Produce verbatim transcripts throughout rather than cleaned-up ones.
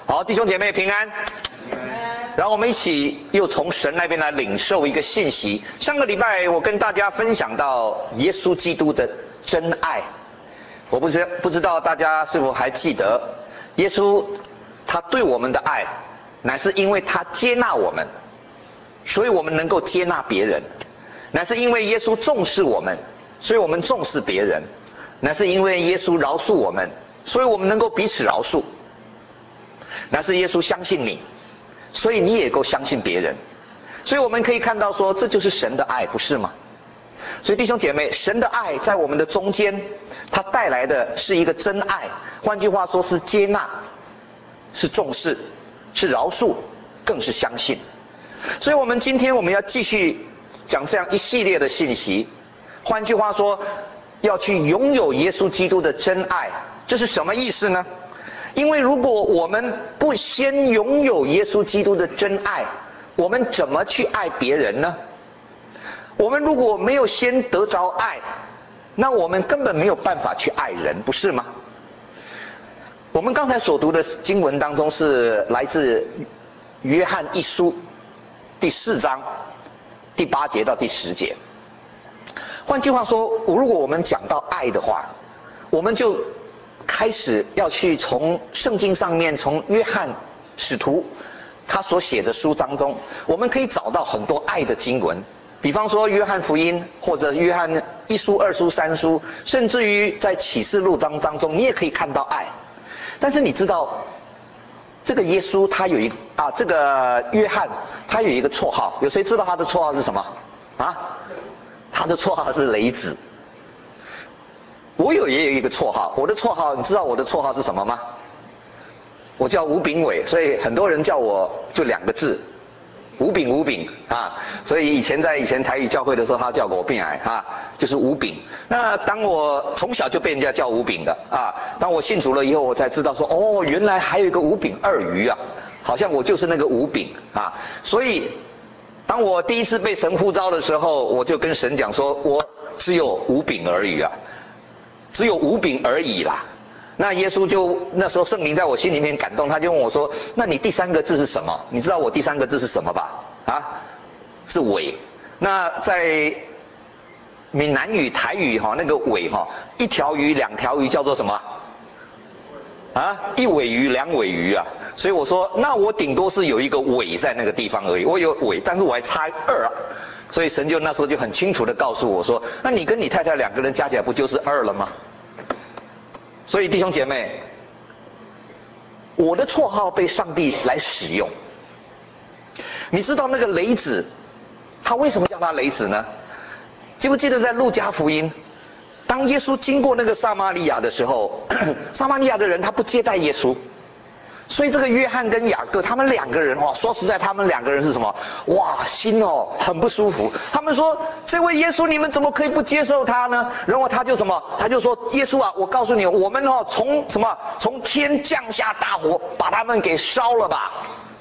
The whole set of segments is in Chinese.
好，弟兄姐妹平安。然后我们一起又从神那边来领受一个信息。上个礼拜我跟大家分享到耶稣基督的真爱，我不知不知道大家是否还记得，耶稣他对我们的爱，乃是因为他接纳我们，所以我们能够接纳别人；乃是因为耶稣重视我们，所以我们重视别人；乃是因为耶稣饶恕我们，所以我们能够彼此饶恕；乃是耶稣相信你，所以你也够相信别人。所以我们可以看到说，这就是神的爱，不是吗？所以弟兄姐妹，神的爱在我们的中间，它带来的是一个真爱，换句话说是接纳，是重视，是饶恕，更是相信。所以我们今天我们要继续讲这样一系列的信息，换句话说，要去拥有耶稣基督的真爱。这是什么意思呢？因为如果我们不先拥有耶稣基督的真爱，我们怎么去爱别人呢？我们如果没有先得着爱，那我们根本没有办法去爱人，不是吗？我们刚才所读的经文当中是来自约翰一书第四章第八节到第十节。换句话说，如果我们讲到爱的话，我们就开始要去从圣经上面，从约翰使徒他所写的书当中，我们可以找到很多爱的经文。比方说约翰福音，或者约翰一书、二书、三书，甚至于在启示录当当中，你也可以看到爱。但是你知道，这个耶稣他有一啊，这个约翰他有一个绰号，有谁知道他的绰号是什么啊？他的绰号是雷子。我有也有一个绰号，我的绰号你知道我的绰号是什么吗？我叫吴炳伟，所以很多人叫我就两个字，吴炳吴炳啊。所以以前在以前台语教会的时候，他叫我炳矮啊，就是吴炳。那当我从小就被人家叫吴炳的啊，当我信主了以后，我才知道说，哦，原来还有一个吴炳二鱼啊，好像我就是那个吴炳啊。所以当我第一次被神呼召的时候，我就跟神讲说，我只有吴炳而已啊。只有五饼而已啦。那耶稣就那时候圣灵在我心里面感动，他就问我说，那你第三个字是什么？你知道我第三个字是什么吧？啊，是尾。那在闽南语台语哈，那个尾哈，一条鱼两条鱼叫做什么啊？一尾鱼两尾鱼啊。所以我说，那我顶多是有一个尾在那个地方而已，我有尾，但是我还差二啊。所以神就那时候就很清楚的告诉我说，那你跟你太太两个人加起来不就是二了吗？所以弟兄姐妹，我的绰号被上帝来使用。你知道那个雷子，他为什么叫他雷子呢？记不记得在路加福音，当耶稣经过那个撒玛利亚的时候，撒玛利亚的人他不接待耶稣。所以这个约翰跟雅各他们两个人哦，说实在他们两个人是什么？哇，心哦很不舒服。他们说，这位耶稣你们怎么可以不接受他呢？然后他就什么？他就说，耶稣啊，我告诉你，我们哦从什么从天降下大火，把他们给烧了吧。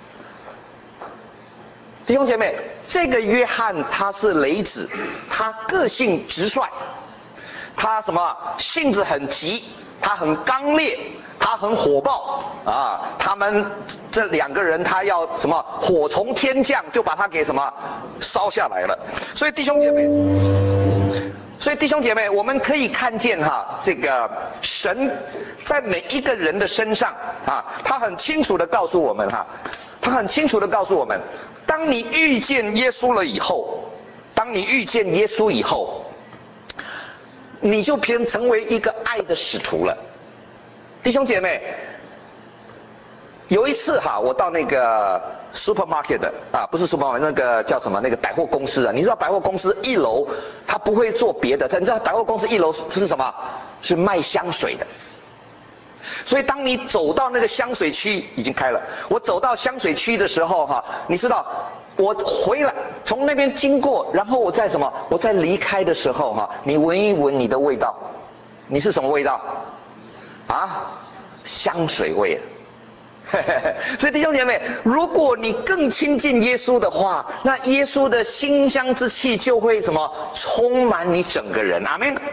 弟兄姐妹，这个约翰他是雷子，他个性直率，他什么性子很急，他很刚烈，他很火爆啊！他们这两个人，他要什么火从天降，就把他给什么烧下来了。所以弟兄姐妹，所以弟兄姐妹，我们可以看见哈，这个神在每一个人的身上啊，他很清楚的告诉我们哈，他很清楚的告诉我们，当你遇见耶稣了以后，当你遇见耶稣以后，你就偏成为一个爱的使徒了。弟兄姐妹，有一次哈，我到那个 supermarket 的啊，不是 supermarket， 那个叫什么？那个百货公司啊。你知道百货公司一楼他不会做别的，你知道百货公司一楼是什么？是卖香水的。所以当你走到那个香水区，已经开了。我走到香水区的时候哈，你知道我回来从那边经过，然后我在什么？我在离开的时候哈，你闻一闻你的味道，你是什么味道？啊，香水味。所以弟兄姐妹，如果你更亲近耶稣的话，那耶稣的馨香之气就会什么充满你整个人。阿们。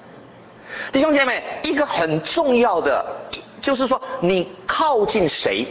弟兄姐妹，一个很重要的就是说，你靠近谁，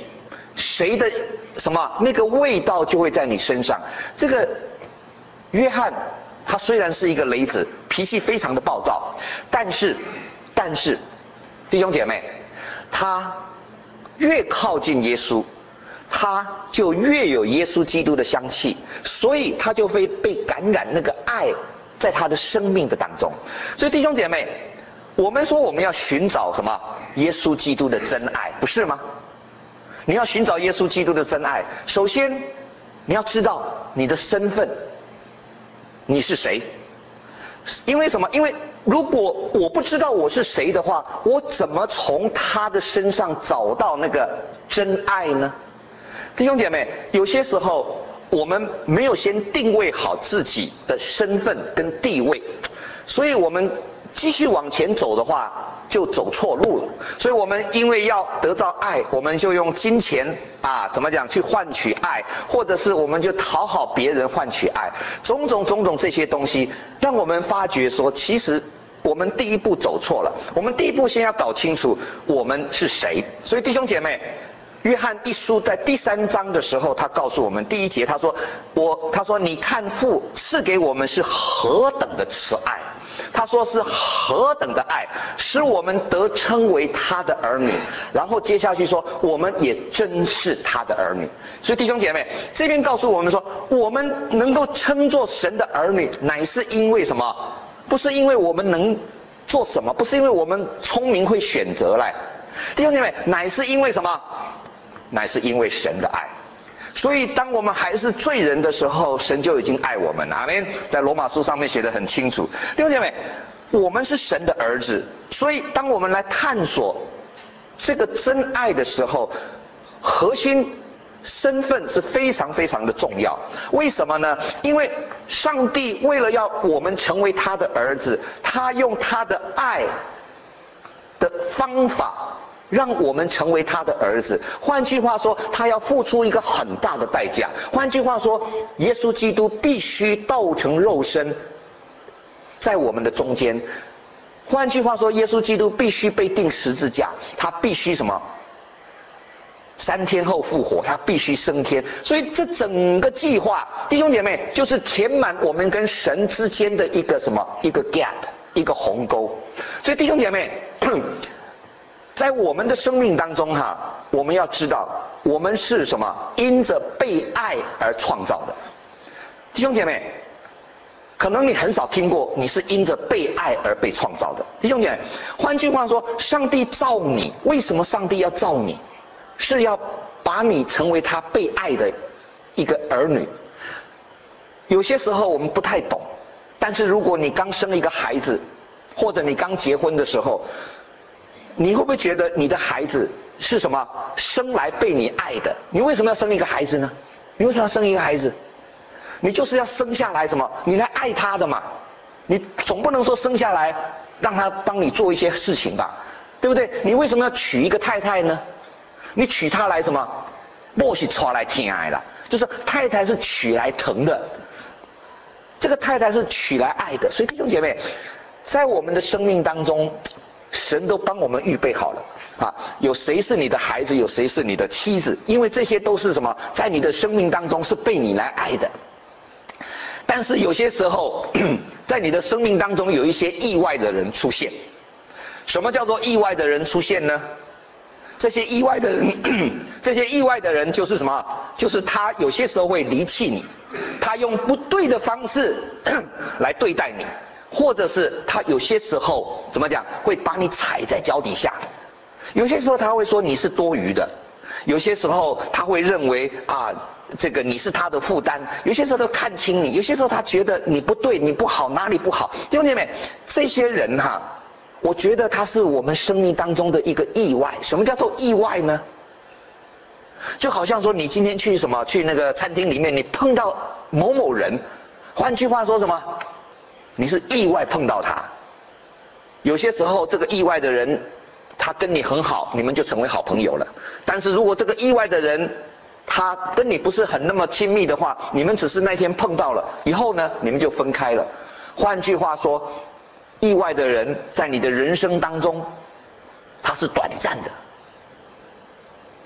谁的什么那个味道就会在你身上。这个约翰他虽然是一个雷子，脾气非常的暴躁，但是但是弟兄姐妹，他越靠近耶稣，他就越有耶稣基督的香气，所以他就会被感染那个爱在他的生命的当中。所以弟兄姐妹，我们说我们要寻找什么？耶稣基督的真爱，不是吗？你要寻找耶稣基督的真爱，首先你要知道你的身份，你是谁。因为什么？因为如果我不知道我是谁的话，我怎么从他的身上找到那个真爱呢？弟兄姐妹，有些时候我们没有先定位好自己的身份跟地位，所以我们继续往前走的话就走错路了。所以我们因为要得到爱，我们就用金钱啊怎么讲去换取爱，或者是我们就讨好别人换取爱，种种种种这些东西让我们发觉说，其实我们第一步走错了。我们第一步先要搞清楚我们是谁。所以弟兄姐妹，约翰一书在第三章的时候，他告诉我们第一节，他说我他说你看父赐给我们是何等的慈爱，他说是何等的爱，使我们得称为他的儿女。然后接下去说我们也真是他的儿女。所以弟兄姐妹，这边告诉我们说，我们能够称作神的儿女，乃是因为什么？不是因为我们能做什么，不是因为我们聪明会选择来，弟兄姐妹，乃是因为什么？乃是因为神的爱。所以当我们还是罪人的时候，神就已经爱我们了。阿们。在罗马书上面写得很清楚。弟兄姐妹，我们是神的儿子，所以当我们来探索这个真爱的时候，核心身份是非常非常的重要。为什么呢？因为上帝为了要我们成为他的儿子，他用他的爱的方法让我们成为他的儿子。换句话说，他要付出一个很大的代价。换句话说，耶稣基督必须道成肉身在我们的中间。换句话说，耶稣基督必须被钉十字架，他必须什么？三天后复活，他必须升天。所以这整个计划，弟兄姐妹，就是填满我们跟神之间的一个什么？一个 gap， 一个鸿沟。所以弟兄姐妹，在我们的生命当中哈，我们要知道我们是什么？因着被爱而创造的。弟兄姐妹，可能你很少听过你是因着被爱而被创造的。弟兄姐妹，换句话说，上帝造你，为什么上帝要造你？是要把你成为他被爱的一个儿女。有些时候我们不太懂，但是如果你刚生一个孩子，或者你刚结婚的时候，你会不会觉得你的孩子是什么？生来被你爱的。你为什么要生一个孩子呢？你为什么要生一个孩子？你就是要生下来什么？你来爱他的嘛。你总不能说生下来让他帮你做一些事情吧，对不对？你为什么要娶一个太太呢？你娶她来什么？莫是抓来疼爱啦，就是太太是娶来疼的，这个太太是娶来爱的。所以弟兄姐妹，在我们的生命当中，神都帮我们预备好了啊！有谁是你的孩子，有谁是你的妻子，因为这些都是什么？在你的生命当中是被你来爱的。但是有些时候，在你的生命当中有一些意外的人出现。什么叫做意外的人出现呢？这些意外的人，这些意外的人就是什么？就是他有些时候会离弃你，他用不对的方式来对待你，或者是他有些时候怎么讲，会把你踩在脚底下。有些时候他会说你是多余的，有些时候他会认为啊，这个你是他的负担，有些时候他看清你，有些时候他觉得你不对，你不好，哪里不好。弟兄姐妹，这些人哈，我觉得他是我们生命当中的一个意外。什么叫做意外呢？就好像说你今天去什么，去那个餐厅里面，你碰到某某人，换句话说什么？你是意外碰到他。有些时候这个意外的人，他跟你很好，你们就成为好朋友了。但是如果这个意外的人，他跟你不是很那么亲密的话，你们只是那天碰到了，以后呢，你们就分开了。换句话说，意外的人在你的人生当中，他是短暂的，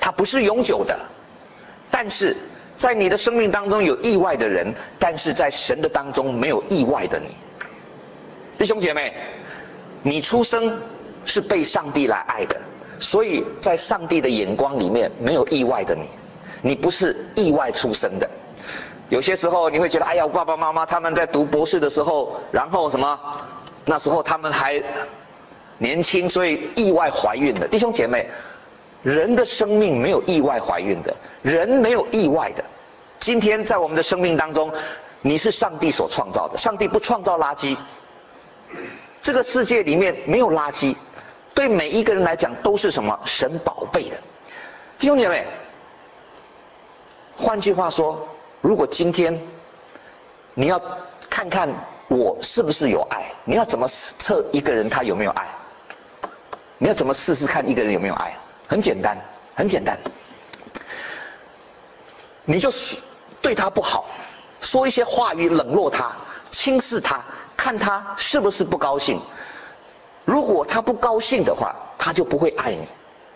它不是永久的。但是在你的生命当中有意外的人，但是在神的当中没有意外的你。弟兄姐妹，你出生是被上帝来爱的，所以在上帝的眼光里面没有意外的你，你不是意外出生的。有些时候你会觉得，哎呀，我爸爸妈妈他们在读博士的时候，然后什么，那时候他们还年轻，所以意外怀孕的。弟兄姐妹，人的生命没有意外怀孕的，人没有意外的。今天在我们的生命当中，你是上帝所创造的，上帝不创造垃圾，这个世界里面没有垃圾，对每一个人来讲都是什么？神宝贝的。弟兄姐妹，换句话说，如果今天你要看看我是不是有爱，你要怎么测一个人他有没有爱？你要怎么试试看一个人有没有爱？很简单，很简单，你就对他不好，说一些话语冷落他，轻视他，看他是不是不高兴。如果他不高兴的话，他就不会爱你。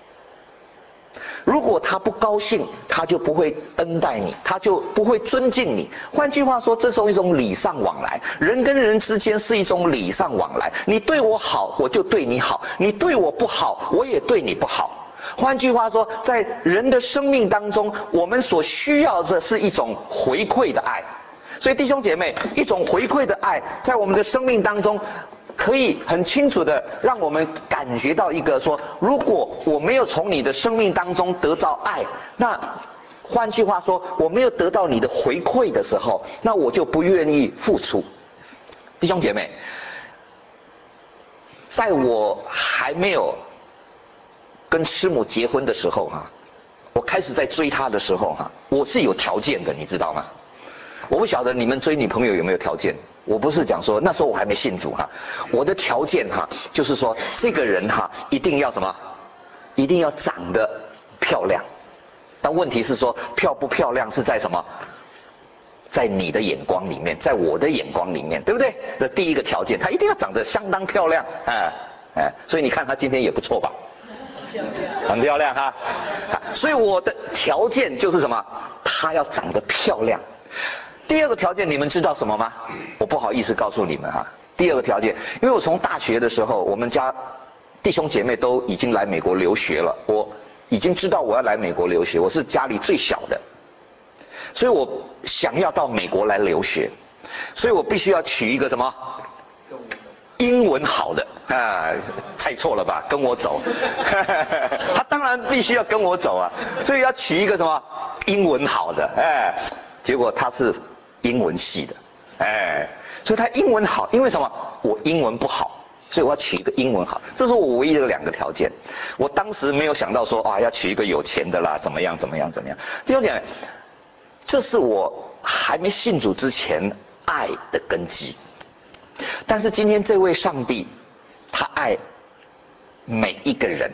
如果他不高兴，他就不会恩待你，他就不会尊敬你。换句话说，这是一种礼尚往来，人跟人之间是一种礼尚往来。你对我好，我就对你好；你对我不好，我也对你不好。换句话说，在人的生命当中，我们所需要的是一种回馈的爱。所以弟兄姐妹，一种回馈的爱在我们的生命当中可以很清楚的让我们感觉到一个说，如果我没有从你的生命当中得到爱，那换句话说，我没有得到你的回馈的时候，那我就不愿意付出。弟兄姐妹，在我还没有跟师母结婚的时候哈，我开始在追她的时候哈，我是有条件的，你知道吗？我不晓得你们追女朋友有没有条件，我不是讲说那时候我还没信主哈，我的条件哈就是说这个人哈一定要什么，一定要长得漂亮。但问题是说漂不漂亮是在什么？在你的眼光里面，在我的眼光里面，对不对？这第一个条件，她一定要长得相当漂亮，哎哎，所以你看她今天也不错吧？很漂亮哈，所以我的条件就是什么？她要长得漂亮。第二个条件你们知道什么吗？我不好意思告诉你们哈。第二个条件，因为我从大学的时候，我们家弟兄姐妹都已经来美国留学了，我已经知道我要来美国留学，我是家里最小的，所以我想要到美国来留学，所以我必须要娶一个什么？英文好的啊，猜错了吧？跟我走，他当然必须要跟我走啊，所以要娶一个什么英文好的，哎，结果他是英文系的，哎，所以他英文好，因为什么？我英文不好，所以我要娶一个英文好，这是我唯一的两个条件。我当时没有想到说啊，要娶一个有钱的啦，怎么样怎么样怎么样。弟兄姐妹，这是我还没信主之前爱的根基。但是今天这位上帝，他爱每一个人，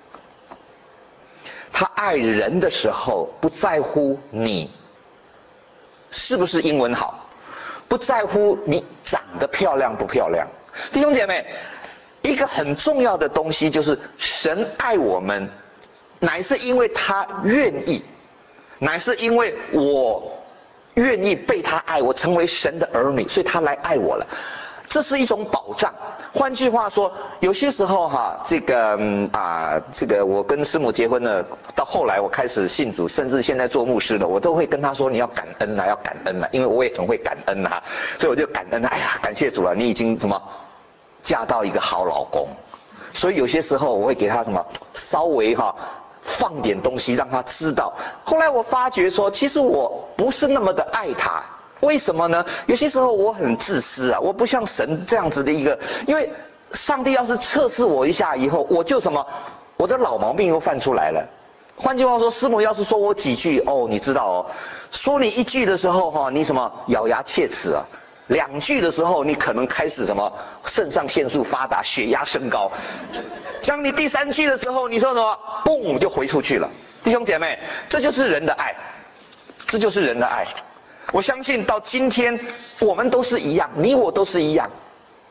他爱人的时候不在乎你是不是英文好，不在乎你长得漂亮不漂亮。弟兄姐妹，一个很重要的东西就是神爱我们，乃是因为他愿意，乃是因为我愿意被他爱，我成为神的儿女，所以他来爱我了。这是一种保障。换句话说，有些时候哈，这个嗯啊，这个我跟师母结婚了，到后来我开始信主，甚至现在做牧师了，我都会跟他说你要感恩啊，要感恩啊，因为我也很会感恩啊，所以我就感恩啊，哎呀，感谢主啊，你已经什么嫁到一个好老公。所以有些时候我会给他什么稍微哈放点东西让他知道。后来我发觉说，其实我不是那么的爱他。为什么呢？有些时候我很自私啊，我不像神这样子的一个，因为上帝要是测试我一下以后，我就什么，我的老毛病又犯出来了。换句话说，师母要是说我几句，哦，你知道哦，说你一句的时候哈，你什么咬牙切齿啊，两句的时候你可能开始什么肾上腺素发达，血压升高，讲你第三句的时候，你说什么，嘣就回出去了。弟兄姐妹，这就是人的爱，这就是人的爱。我相信到今天我们都是一样，你我都是一样，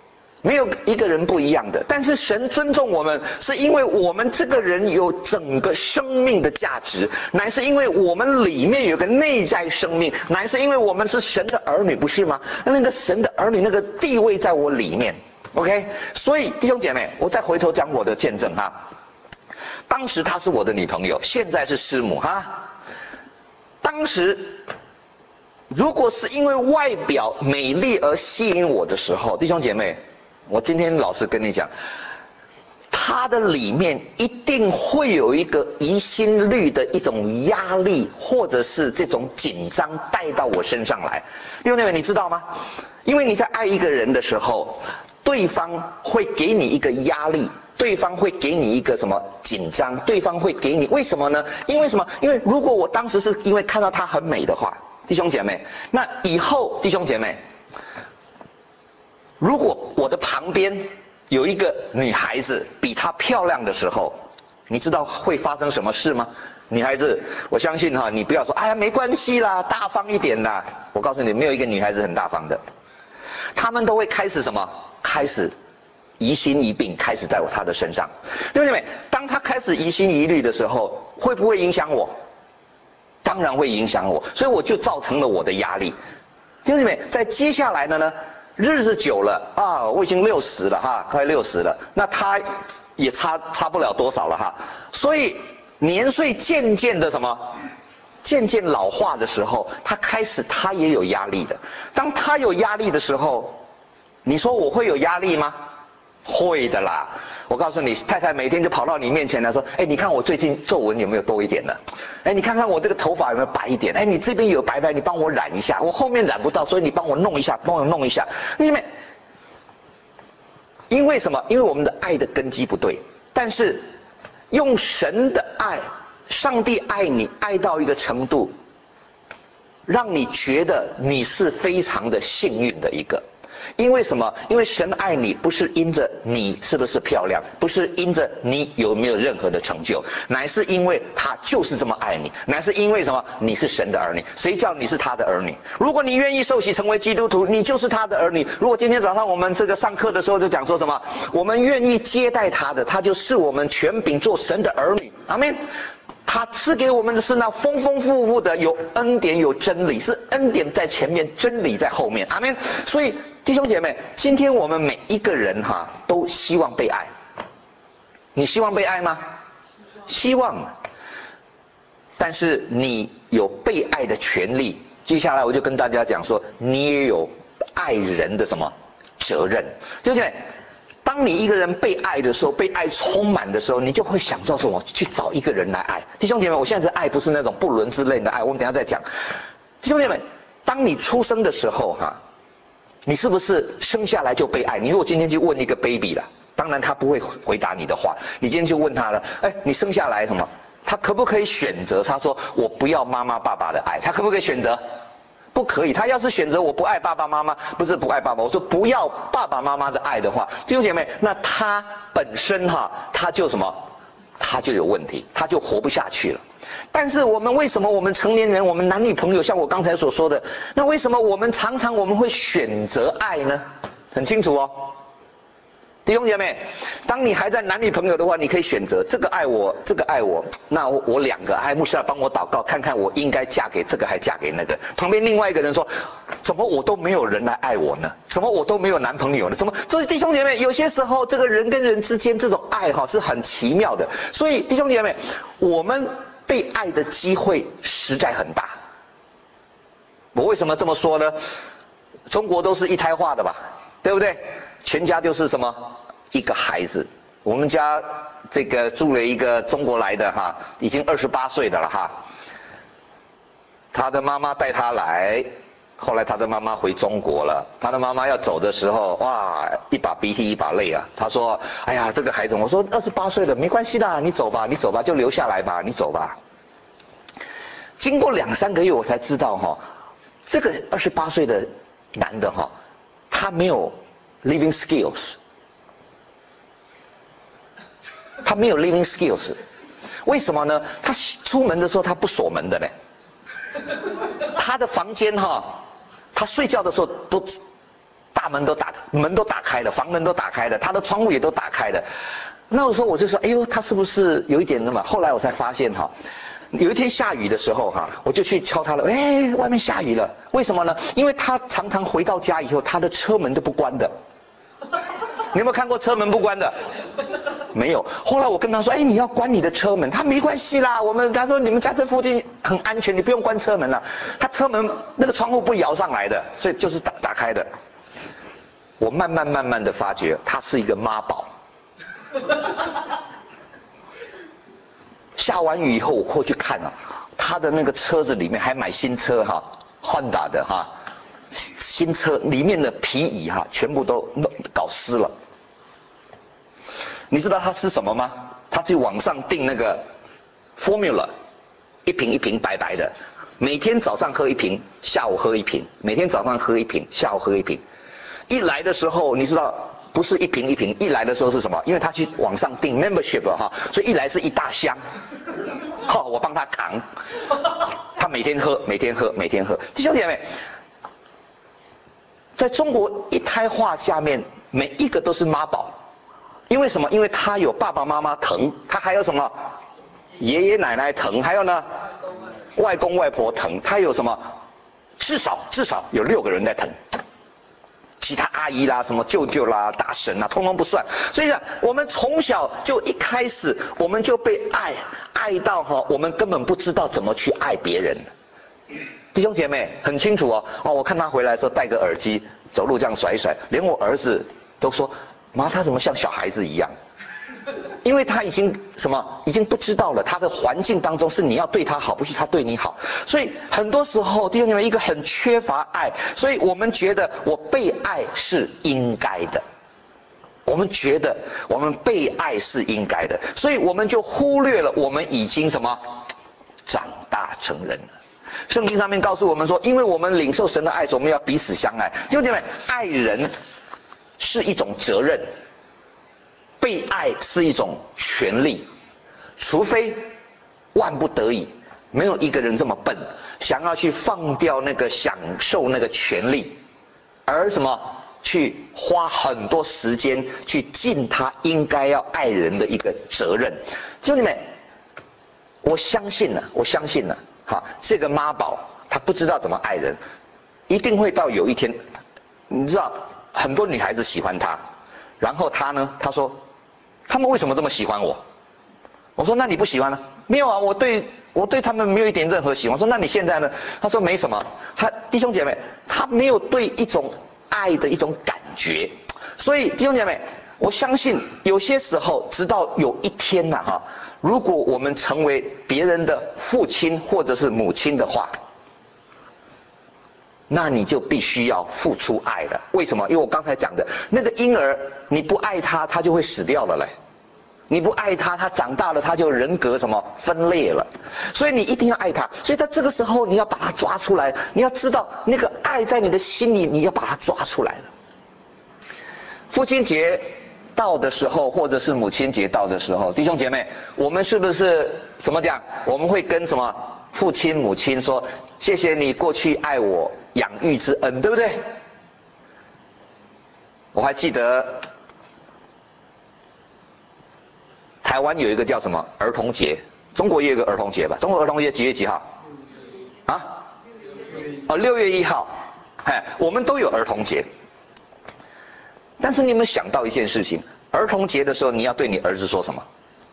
没有一个人不一样的。但是神尊重我们，是因为我们这个人有整个生命的价值，乃是因为我们里面有个内在生命，乃是因为我们是神的儿女，不是吗？那个神的儿女那个地位在我里面。OK， 所以弟兄姐妹，我再回头讲我的见证哈。当时她是我的女朋友，现在是师母哈。当时如果是因为外表美丽而吸引我的时候，弟兄姐妹，我今天老实跟你讲，她的里面一定会有一个疑心虑的一种压力，或者是这种紧张带到我身上来。弟兄姐妹，你知道吗？因为你在爱一个人的时候，对方会给你一个压力，对方会给你一个什么紧张，对方会给你，为什么呢？因为什么？因为如果我当时是因为看到她很美的话，弟兄姐妹，那以后弟兄姐妹，如果我的旁边有一个女孩子比她漂亮的时候，你知道会发生什么事吗？女孩子，我相信哈，你不要说哎呀没关系啦，大方一点啦。我告诉你，没有一个女孩子很大方的，她们都会开始什么？开始疑心疑病，开始在我她的身上。弟兄姐妹，当她开始疑心疑虑的时候，会不会影响我？当然会影响我，所以我就造成了我的压力。弟兄姐妹，在接下来的呢，日子久了啊，我已经六十了哈，快六十了，那她也差差不了多少了哈，所以年岁渐渐的什么？渐渐老化的时候，她开始她也有压力的。当她有压力的时候，你说我会有压力吗？会的啦。我告诉你，太太每天就跑到你面前来说，哎，你看我最近皱纹有没有多一点呢？哎，你看看我这个头发有没有白一点？哎，你这边有白白，你帮我染一下，我后面染不到，所以你帮我弄一下，帮我弄一下。因为因为什么？因为我们的爱的根基不对。但是用神的爱，上帝爱你爱到一个程度，让你觉得你是非常的幸运的一个。因为什么？因为神爱你不是因着你是不是漂亮，不是因着你有没有任何的成就，乃是因为他就是这么爱你，乃是因为什么？你是神的儿女。谁叫你是他的儿女？如果你愿意受洗成为基督徒，你就是他的儿女。如果今天早上我们这个上课的时候就讲说什么？我们愿意接待他的，他就是我们权柄做神的儿女。阿们。他赐给我们的是那丰丰富富的，有恩典有真理，是恩典在前面，真理在后面。阿们。所以弟兄姐妹，今天我们每一个人哈都希望被爱。你希望被爱吗？希望。但是你有被爱的权利。接下来我就跟大家讲说，你也有爱人的什么责任。弟兄姐妹，当你一个人被爱的时候，被爱充满的时候，你就会想到什么？去找一个人来爱。弟兄姐妹，我现在的爱不是那种不伦之类的爱，我们等一下再讲。弟兄姐妹，当你出生的时候哈，你是不是生下来就被爱？你如果今天去问一个 baby 了，当然他不会回答你的话。你今天就问他了，哎，你生下来什么？他可不可以选择？他说我不要妈妈爸爸的爱，他可不可以选择？不可以。他要是选择我不爱爸爸妈妈，不是不爱爸爸，我说不要爸爸妈妈的爱的话，弟兄姐妹，那他本身哈，他就什么？他就有问题，他就活不下去了。但是我们为什么我们成年人，我们男女朋友，像我刚才所说的，那为什么我们常常我们会选择爱呢？很清楚哦。弟兄姐妹，当你还在男女朋友的话，你可以选择这个爱我，这个爱我，那我我两个爱，牧师来帮我祷告，看看我应该嫁给这个还嫁给那个。旁边另外一个人说，怎么我都没有人来爱我呢？怎么我都没有男朋友呢？怎么？所以弟兄姐妹，有些时候这个人跟人之间这种爱哈是很奇妙的。所以弟兄姐妹，我们被爱的机会实在很大。我为什么这么说呢？中国都是一胎化的吧，对不对？全家就是什么一个孩子。我们家这个住了一个中国来的哈，已经二十八岁的了哈。他的妈妈带他来，后来他的妈妈回中国了。他的妈妈要走的时候，哇，一把鼻涕一把泪啊。他说：“哎呀，这个孩子，我说二十八岁了，没关系的，你走吧，你走吧，就留下来吧，你走吧。”经过两三个月，我才知道哈，这个二十八岁的男的哈，他没有 living skills， 他没有 living skills， 为什么呢？他出门的时候他不锁门的嘞，他的房间哈，他睡觉的时候都大门都打门都打开了，房门都打开了，他的窗户也都打开了。那个时候我就说，哎呦，他是不是有一点那么？后来我才发现哈，有一天下雨的时候哈，我就去敲他了，哎，外面下雨了，为什么呢？因为他常常回到家以后，他的车门都不关的。你有没有看过车门不关的？没有。后来我跟他说，哎，你要关你的车门。他没关系啦，我们他说你们家这附近很安全，你不用关车门了。他车门那个窗户不摇上来的，所以就是打打开的。我慢慢慢慢的发觉，他是一个妈宝。下完雨以后，我过去看了、啊，他的那个车子里面还买新车哈、啊、，Honda 的哈、啊，新车里面的皮椅哈、啊，全部都搞湿了。你知道他吃什么吗？他去网上订那个 Formula， 一瓶一瓶白白的，每天早上喝一瓶，下午喝一瓶，每天早上喝一瓶，下午喝一瓶。一来的时候，你知道不是一瓶一瓶，一来的时候是什么？因为他去网上订 membership 哈，所以一来是一大箱，哈，我帮他扛，他每天喝，每天喝，每天喝。弟兄姐妹，在中国一胎化下面，每一个都是妈宝。因为什么？因为他有爸爸妈妈疼，他还有什么爷爷奶奶疼，还有呢外公外婆疼，他有什么至少至少有六个人在疼，其他阿姨啦、什么舅舅啦、大婶啦，通通不算。所以呢，我们从小就一开始我们就被爱爱到哈，我们根本不知道怎么去爱别人。弟兄姐妹很清楚哦，哦，我看他回来的时候戴个耳机，走路这样甩一甩，连我儿子都说。妈，他怎么像小孩子一样？因为他已经什么，已经不知道了。他的环境当中是你要对他好，不是他对你好。所以很多时候，弟兄姐妹，一个很缺乏爱，所以我们觉得我被爱是应该的。我们觉得我们被爱是应该的，所以我们就忽略了我们已经什么长大成人了。圣经上面告诉我们说，因为我们领受神的爱，所以我们要彼此相爱。弟兄姐妹，爱人是一种责任，被爱是一种权利，除非万不得已，没有一个人这么笨，想要去放掉那个享受那个权利，而什么去花很多时间去尽他应该要爱人的一个责任。兄弟们，我相信了，我相信了，哈，这个妈宝他不知道怎么爱人，一定会到有一天，你知道。很多女孩子喜欢他，然后他呢？他说，他们为什么这么喜欢我？我说，那你不喜欢呢？没有啊，我对我对他们没有一点任何喜欢。说，那你现在呢？他说没什么。他弟兄姐妹，他没有对一种爱的一种感觉。所以弟兄姐妹，我相信有些时候，直到有一天呐、啊、哈，如果我们成为别人的父亲或者是母亲的话。那你就必须要付出爱了。为什么？因为我刚才讲的那个婴儿，你不爱他，他就会死掉了嘞。你不爱他，他长大了，他就人格什么分裂了。所以你一定要爱他。所以在这个时候，你要把他抓出来。你要知道那个爱在你的心里，你要把它抓出来了。父亲节到的时候，或者是母亲节到的时候，弟兄姐妹，我们是不是怎么讲？我们会跟什么父亲母亲说，谢谢你过去爱我养育之恩，对不对？我还记得台湾有一个叫什么儿童节，中国也有一个儿童节吧？中国儿童节几月几号？啊？哦，六月一号。哎，我们都有儿童节。但是你有没有想到一件事情？儿童节的时候，你要对你儿子说什么？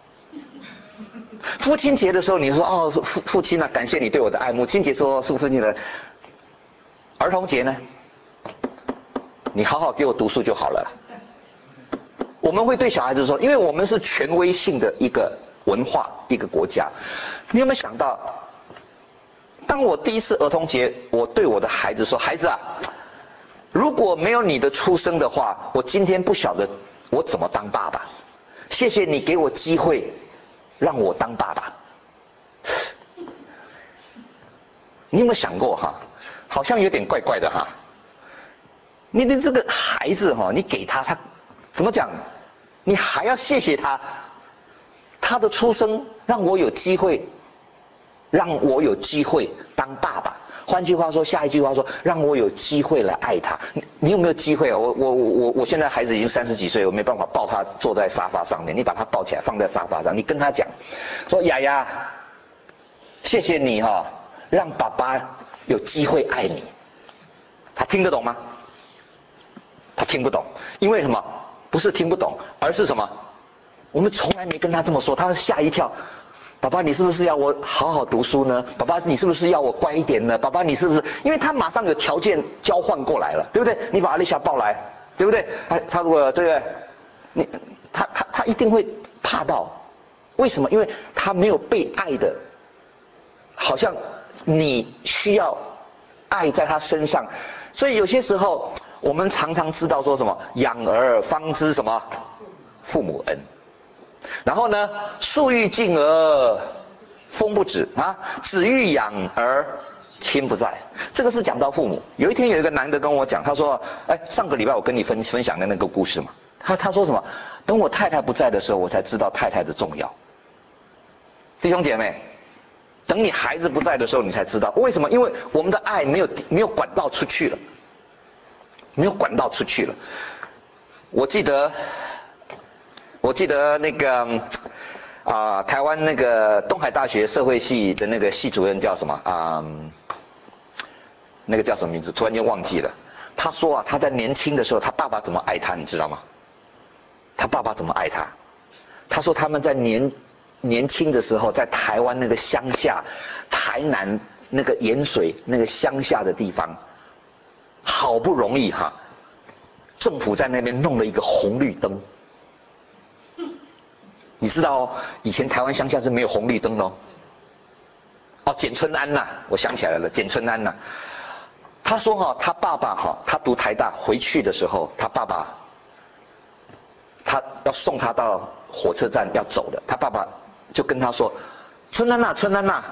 父亲节的时候，你说哦，父父亲啊，感谢你对我的爱。母亲节说是父亲的。儿童节呢？你好好给我读书就好了。我们会对小孩子说，因为我们是权威性的一个文化，一个国家。你有没有想到，当我第一次儿童节，我对我的孩子说，孩子啊，如果没有你的出生的话，我今天不晓得我怎么当爸爸。谢谢你给我机会让我当爸爸。你有没有想过哈？好像有点怪怪的哈。你的这个孩子哈，你给他他怎么讲？你还要谢谢他，他的出生让我有机会，让我有机会当爸爸。 换句话说，下一句话说，让我有机会来爱他。你, 你有没有机会啊？我我我我现在孩子已经三十几岁，我没办法抱他坐在沙发上面，你把他抱起来放在沙发上，你跟他讲，说雅雅，谢谢你哈、哦，让爸爸有机会爱你。他听得懂吗？他听不懂，因为什么？不是听不懂，而是什么？我们从来没跟他这么说，他吓一跳。爸爸，你是不是要我好好读书呢？爸爸，你是不是要我乖一点呢？爸爸，你是不是？因为他马上有条件交换过来了，对不对？你把阿丽莎抱来，对不对？他他如果这个，你他他他一定会怕到，为什么？因为他没有被爱的，好像你需要爱在他身上，所以有些时候我们常常知道说什么，养儿方知什么父母恩。然后呢，树欲静而风不止啊，子欲养而亲不在。这个是讲到父母。有一天有一个男的跟我讲，他说，哎，上个礼拜我跟你分分享的那个故事嘛，他他说什么？等我太太不在的时候，我才知道太太的重要。弟兄姐妹，等你孩子不在的时候，你才知道为什么？因为我们的爱没有没有管道出去了，没有管道出去了。我记得。我记得那个啊、呃，台湾那个东海大学社会系的那个系主任叫什么啊、呃？那个叫什么名字？突然间忘记了。他说啊，他在年轻的时候，他爸爸怎么爱他，你知道吗？他爸爸怎么爱他？他说他们在年年轻的时候，在台湾那个乡下，台南那个盐水那个乡下的地方，好不容易哈，政府在那边弄了一个红绿灯。你知道哦，以前台湾乡下是没有红绿灯的哦。哦，简春安呐、啊，我想起来了，简春安呐、啊。他说哈、哦，他爸爸哈、哦，他读台大回去的时候，他爸爸他要送他到火车站要走的，他爸爸就跟他说：“春安呐，春安呐，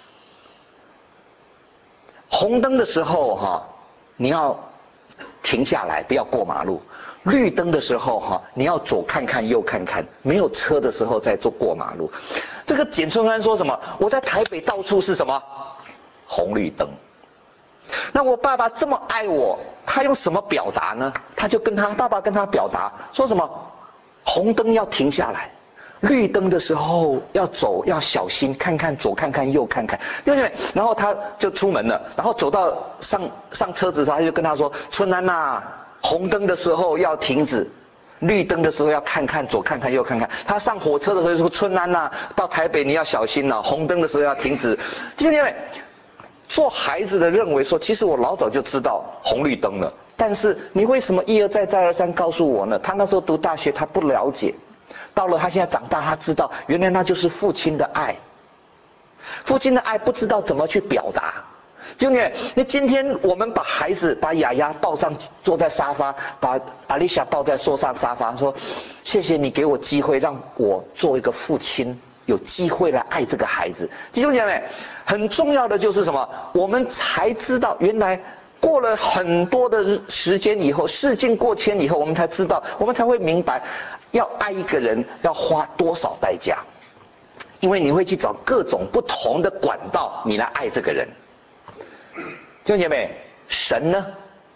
红灯的时候哈、哦，你要停下来，不要过马路。”绿灯的时候哈，你要左看看右看看，没有车的时候再做过马路。这个简春安说什么？我在台北到处是什么红绿灯。那我爸爸这么爱我，他用什么表达呢？他就跟他爸爸跟他表达说什么？红灯要停下来，绿灯的时候要走要小心，看看左看看右看看，对不对？然后他就出门了，然后走到上上车子的时候，他就跟他说：“春安呐、啊。”红灯的时候要停止，绿灯的时候要看看左看看右看看。他上火车的时候就说：“春安呐、啊，到台北你要小心呐、啊，红灯的时候要停止。”弟兄姐妹，做孩子的认为说，其实我老早就知道红绿灯了，但是你为什么一而再再而三告诉我呢？他那时候读大学，他不了解，到了他现在长大，他知道原来那就是父亲的爱。父亲的爱不知道怎么去表达。就你，那今天我们把孩子把雅雅抱上，坐在沙发，把阿丽莎抱在坐上沙发，说谢谢你给我机会，让我做一个父亲，有机会来爱这个孩子。弟兄姐妹，很重要的就是什么？我们才知道，原来过了很多的时间以后，事境过千以后，我们才知道，我们才会明白，要爱一个人要花多少代价，因为你会去找各种不同的管道，你来爱这个人。弟兄姐妹，神呢？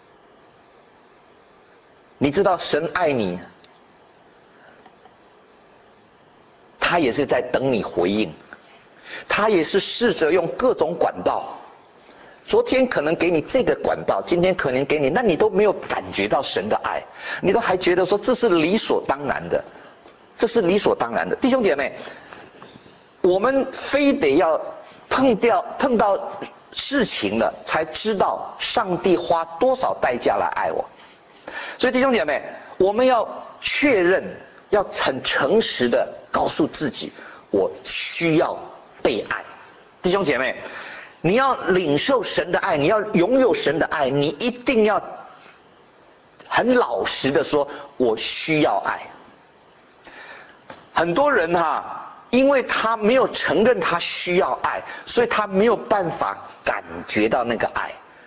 你知道神爱你，他也是在等你回应，他也是试着用各种管道。昨天可能给你这个管道，今天可能给你，那你都没有感觉到神的爱，你都还觉得说这是理所当然的，这是理所当然的。弟兄姐妹，我们非得要碰掉碰到事情了，才知道上帝花多少代价来爱我。所以弟兄姐妹，我们要确认，要很诚实的告诉自己，我需要被爱。弟兄姐妹，你要领受神的爱，你要拥有神的爱，你一定要很老实的说，我需要爱。很多人哈，因为他没有承认他需要爱，所以他没有办法感觉到那个爱。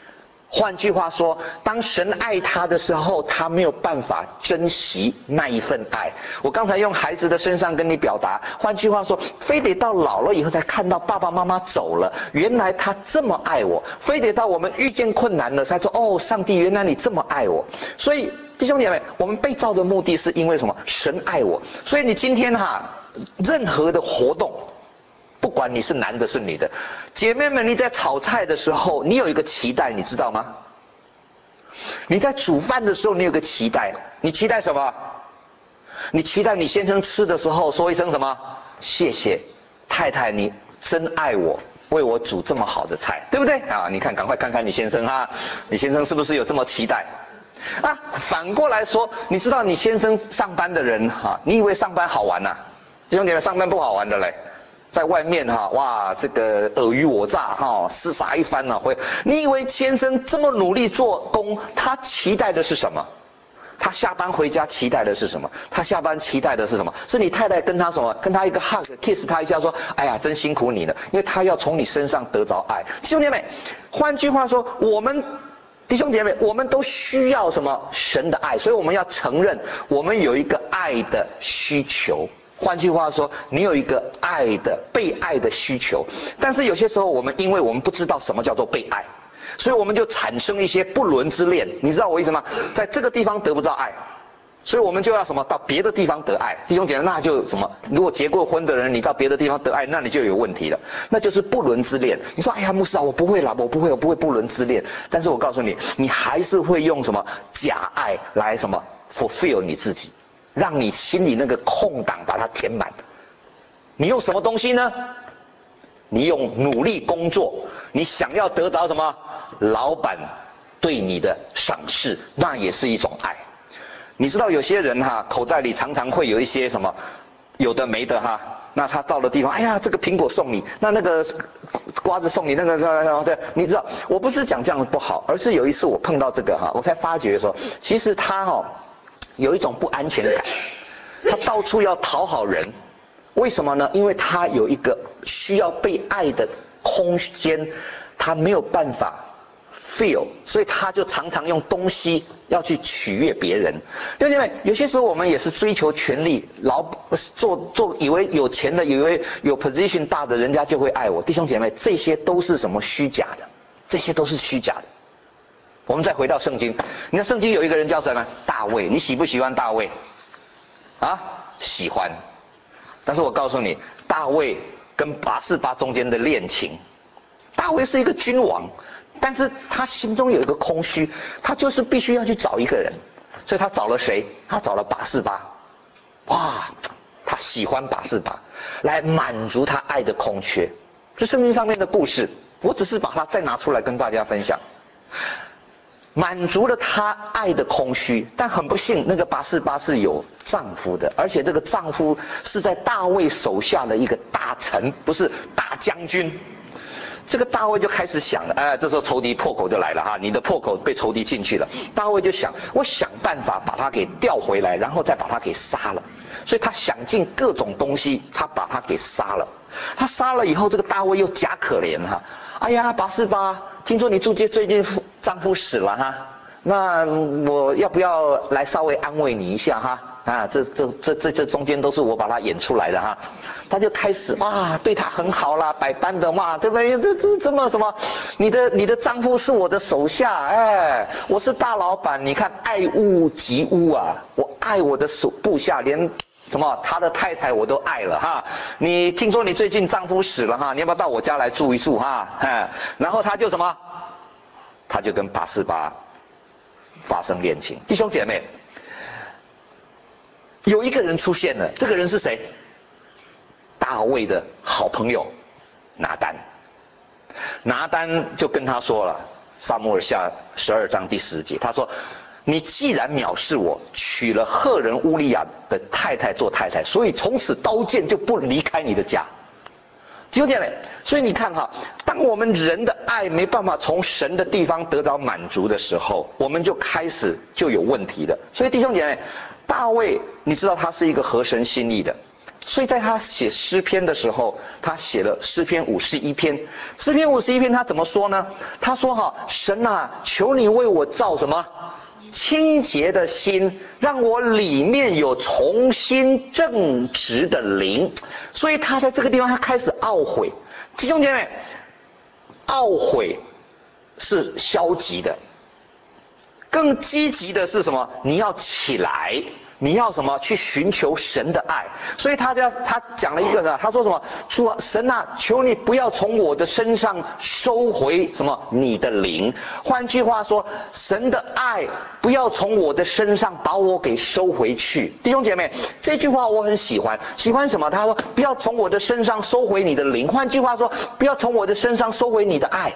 换句话说，当神爱他的时候，他没有办法珍惜那一份爱。我刚才用孩子的身上跟你表达，换句话说，非得到老了以后才看到爸爸妈妈走了，原来他这么爱我；非得到我们遇见困难了才说，哦，上帝，原来你这么爱我。所以弟兄姐妹，我们被造的目的是因为什么？神爱我。所以你今天哈，任何的活动，不管你是男的是女的，姐妹们，你在炒菜的时候，你有一个期待，你知道吗？你在煮饭的时候，你有个期待，你期待什么？你期待你先生吃的时候说一声什么？谢谢太太，你真爱我，为我煮这么好的菜，对不对啊？你看，赶快看看你先生啊，你先生是不是有这么期待？啊，反过来说，你知道你先生上班的人哈、啊，你以为上班好玩呐、啊？弟兄姐妹，上班不好玩的嘞。在外面哈，哇，这个尔虞我诈哈，厮杀一番呢。会，你以为先生这么努力做工，他期待的是什么？他下班回家期待的是什么？他下班期待的是什么？是你太太跟他什么？跟他一个 hug kiss 他一下，说，哎呀，真辛苦你了，因为他要从你身上得着爱。弟兄姐妹，换句话说，我们弟兄姐妹，我们都需要什么？神的爱，所以我们要承认，我们有一个爱的需求。换句话说，你有一个爱的被爱的需求，但是有些时候我们因为我们不知道什么叫做被爱，所以我们就产生一些不伦之恋。你知道我意思吗？在这个地方得不到爱，所以我们就要什么到别的地方得爱。弟兄姐妹，那就什么？如果结过婚的人，你到别的地方得爱，那你就有问题了，那就是不伦之恋。你说，哎呀，牧师啊，我不会啦，我不会，我不会不伦之恋。但是我告诉你，你还是会用什么假爱来什么 fulfill 你自己。让你心里那个空档把它填满。你用什么东西呢？你用努力工作，你想要得着什么？老板对你的赏识，那也是一种爱。你知道有些人哈，口袋里常常会有一些什么有的没的哈，那他到了地方，哎呀，这个苹果送你，那那个瓜子送你，那个对，你知道，我不是讲这样不好，而是有一次我碰到这个哈，我才发觉说，其实他哈。有一种不安全感，他到处要讨好人，为什么呢？因为他有一个需要被爱的空间，他没有办法 feel， 所以他就常常用东西要去取悦别人。因为有些时候我们也是追求权力，老做做以为有钱的，以为有 position 大的人家就会爱我。弟兄姐妹，这些都是什么虚假的？这些都是虚假的。我们再回到圣经，你看圣经有一个人叫什么？大卫。你喜不喜欢大卫？啊，喜欢。但是我告诉你，大卫跟拔示巴中间的恋情，大卫是一个君王，但是他心中有一个空虚，他就是必须要去找一个人，所以他找了谁？他找了拔示巴。哇，他喜欢拔示巴，来满足他爱的空缺。这圣经上面的故事，我只是把它再拿出来跟大家分享。满足了他爱的空虚，但很不幸，那个拔示巴是有丈夫的，而且这个丈夫是在大卫手下的一个大臣，不是大将军。这个大卫就开始想了，哎，这时候仇敌破口就来了哈，你的破口被仇敌进去了。大卫就想，我想办法把他给调回来，然后再把他给杀了。所以他想尽各种东西，他把他给杀了。他杀了以后，这个大卫又假可怜哈，哎呀，拔示巴，听说你最近最近丈夫死了哈，那我要不要来稍微安慰你一下哈？啊，这这这这这中间都是我把它演出来的哈。他就开始哇，对他很好啦，百般的骂，对不对？这这这么什么？你的你的丈夫是我的手下，哎，我是大老板，你看爱屋及乌啊，我爱我的手部下，连什么他的太太我都爱了哈。你听说你最近丈夫死了哈，你要不要到我家来住一住哈？哎，然后他就什么？他就跟拔示巴发生恋情。弟兄姐妹，有一个人出现了，这个人是谁？大卫的好朋友拿单。拿单就跟他说了，撒母耳下十二章第十节，他说，你既然藐视我，娶了赫人乌利亚的太太做太太，所以从此刀剑就不离开你的家。弟兄姐妹，所以你看哈，当我们人的爱没办法从神的地方得着满足的时候，我们就开始就有问题的。所以弟兄姐妹，大卫你知道他是一个合神心意的， 所以在他写诗篇的时候，他写了诗篇五十一篇。诗篇五十一篇他怎么说呢？他说哈，神啊，求你为我造什么？清洁的心，让我里面有重新正直的灵。所以他在这个地方他开始懊悔。弟兄姐妹，懊悔是消极的，更积极的是什么？你要起来，你要什么？去寻求神的爱。所以他家他讲了一个呢，他说什么？说神啊，求你不要从我的身上收回什么你的灵。换句话说，神的爱不要从我的身上把我给收回去。弟兄姐妹，这句话我很喜欢。喜欢什么？他说不要从我的身上收回你的灵。换句话说，不要从我的身上收回你的爱。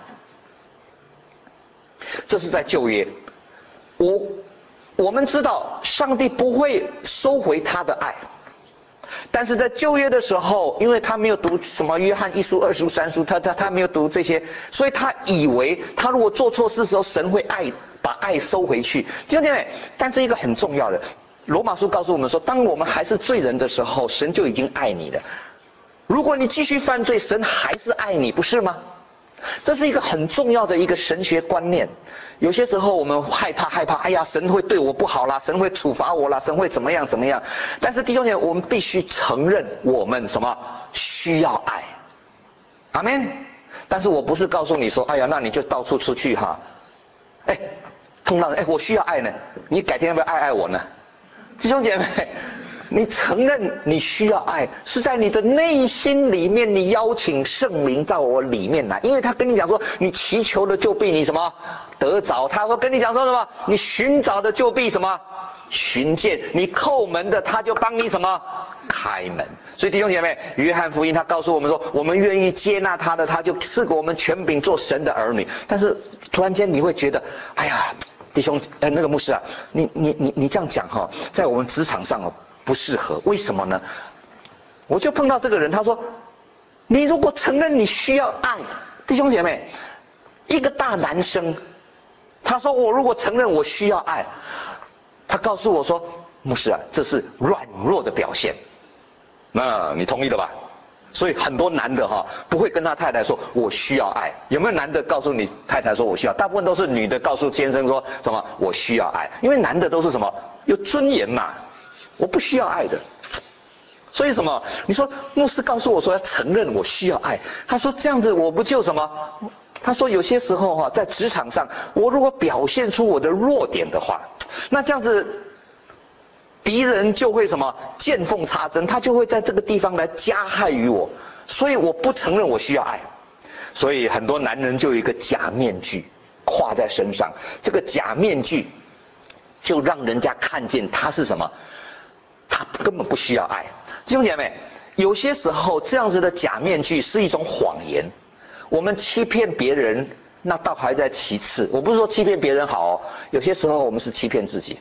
这是在旧约。我我们知道上帝不会收回他的爱，但是在旧约的时候，因为他没有读什么约翰一书、二书、三书，他他他没有读这些，所以他以为他如果做错事的时候，神会爱把爱收回去。弟兄姐妹，但是一个很重要的，罗马书告诉我们说，当我们还是罪人的时候，神就已经爱你了。如果你继续犯罪，神还是爱你，不是吗？这是一个很重要的一个神学观念。有些时候我们害怕害怕，哎呀，神会对我不好啦，神会处罚我啦，神会怎么样怎么样。但是弟兄姐妹，我们必须承认我们什么需要爱。阿们。但是我不是告诉你说，哎呀，那你就到处出去哈，哎，碰到人，哎，我需要爱呢，你改天要不要爱爱我呢？弟兄姐妹，你承认你需要爱，是在你的内心里面，你邀请圣灵到我里面来，因为他跟你讲说，你祈求的就必你什么得着。他说跟你讲说什么？你寻找的就必什么寻见，你叩门的他就帮你什么开门。所以弟兄姐妹，约翰福音他告诉我们说，我们愿意接纳他的，他就赐给我们权柄做神的儿女。但是突然间你会觉得，哎呀，弟兄，呃，那个牧师啊，你你你你这样讲哈，在我们职场上哦不适合。为什么呢？我就碰到这个人，他说，你如果承认你需要爱，弟兄姐妹，一个大男生，他说我如果承认我需要爱，他告诉我说，牧师啊，这是软弱的表现。那你同意了吧？所以很多男的哈不会跟他太太说我需要爱。有没有男的告诉你太太说我需要？大部分都是女的告诉先生说什么我需要爱。因为男的都是什么有尊严嘛，我不需要爱的。所以什么？你说牧师告诉我说要承认我需要爱，他说这样子我不就什么？他说有些时候哈在职场上，我如果表现出我的弱点的话，那这样子敌人就会什么见缝插针，他就会在这个地方来加害于我，所以我不承认我需要爱。所以很多男人就有一个假面具跨在身上，这个假面具就让人家看见他是什么，他根本不需要爱。弟兄姐妹，有些时候这样子的假面具是一种谎言，我们欺骗别人那倒还在其次，我不是说欺骗别人好哦，有些时候我们是欺骗自己。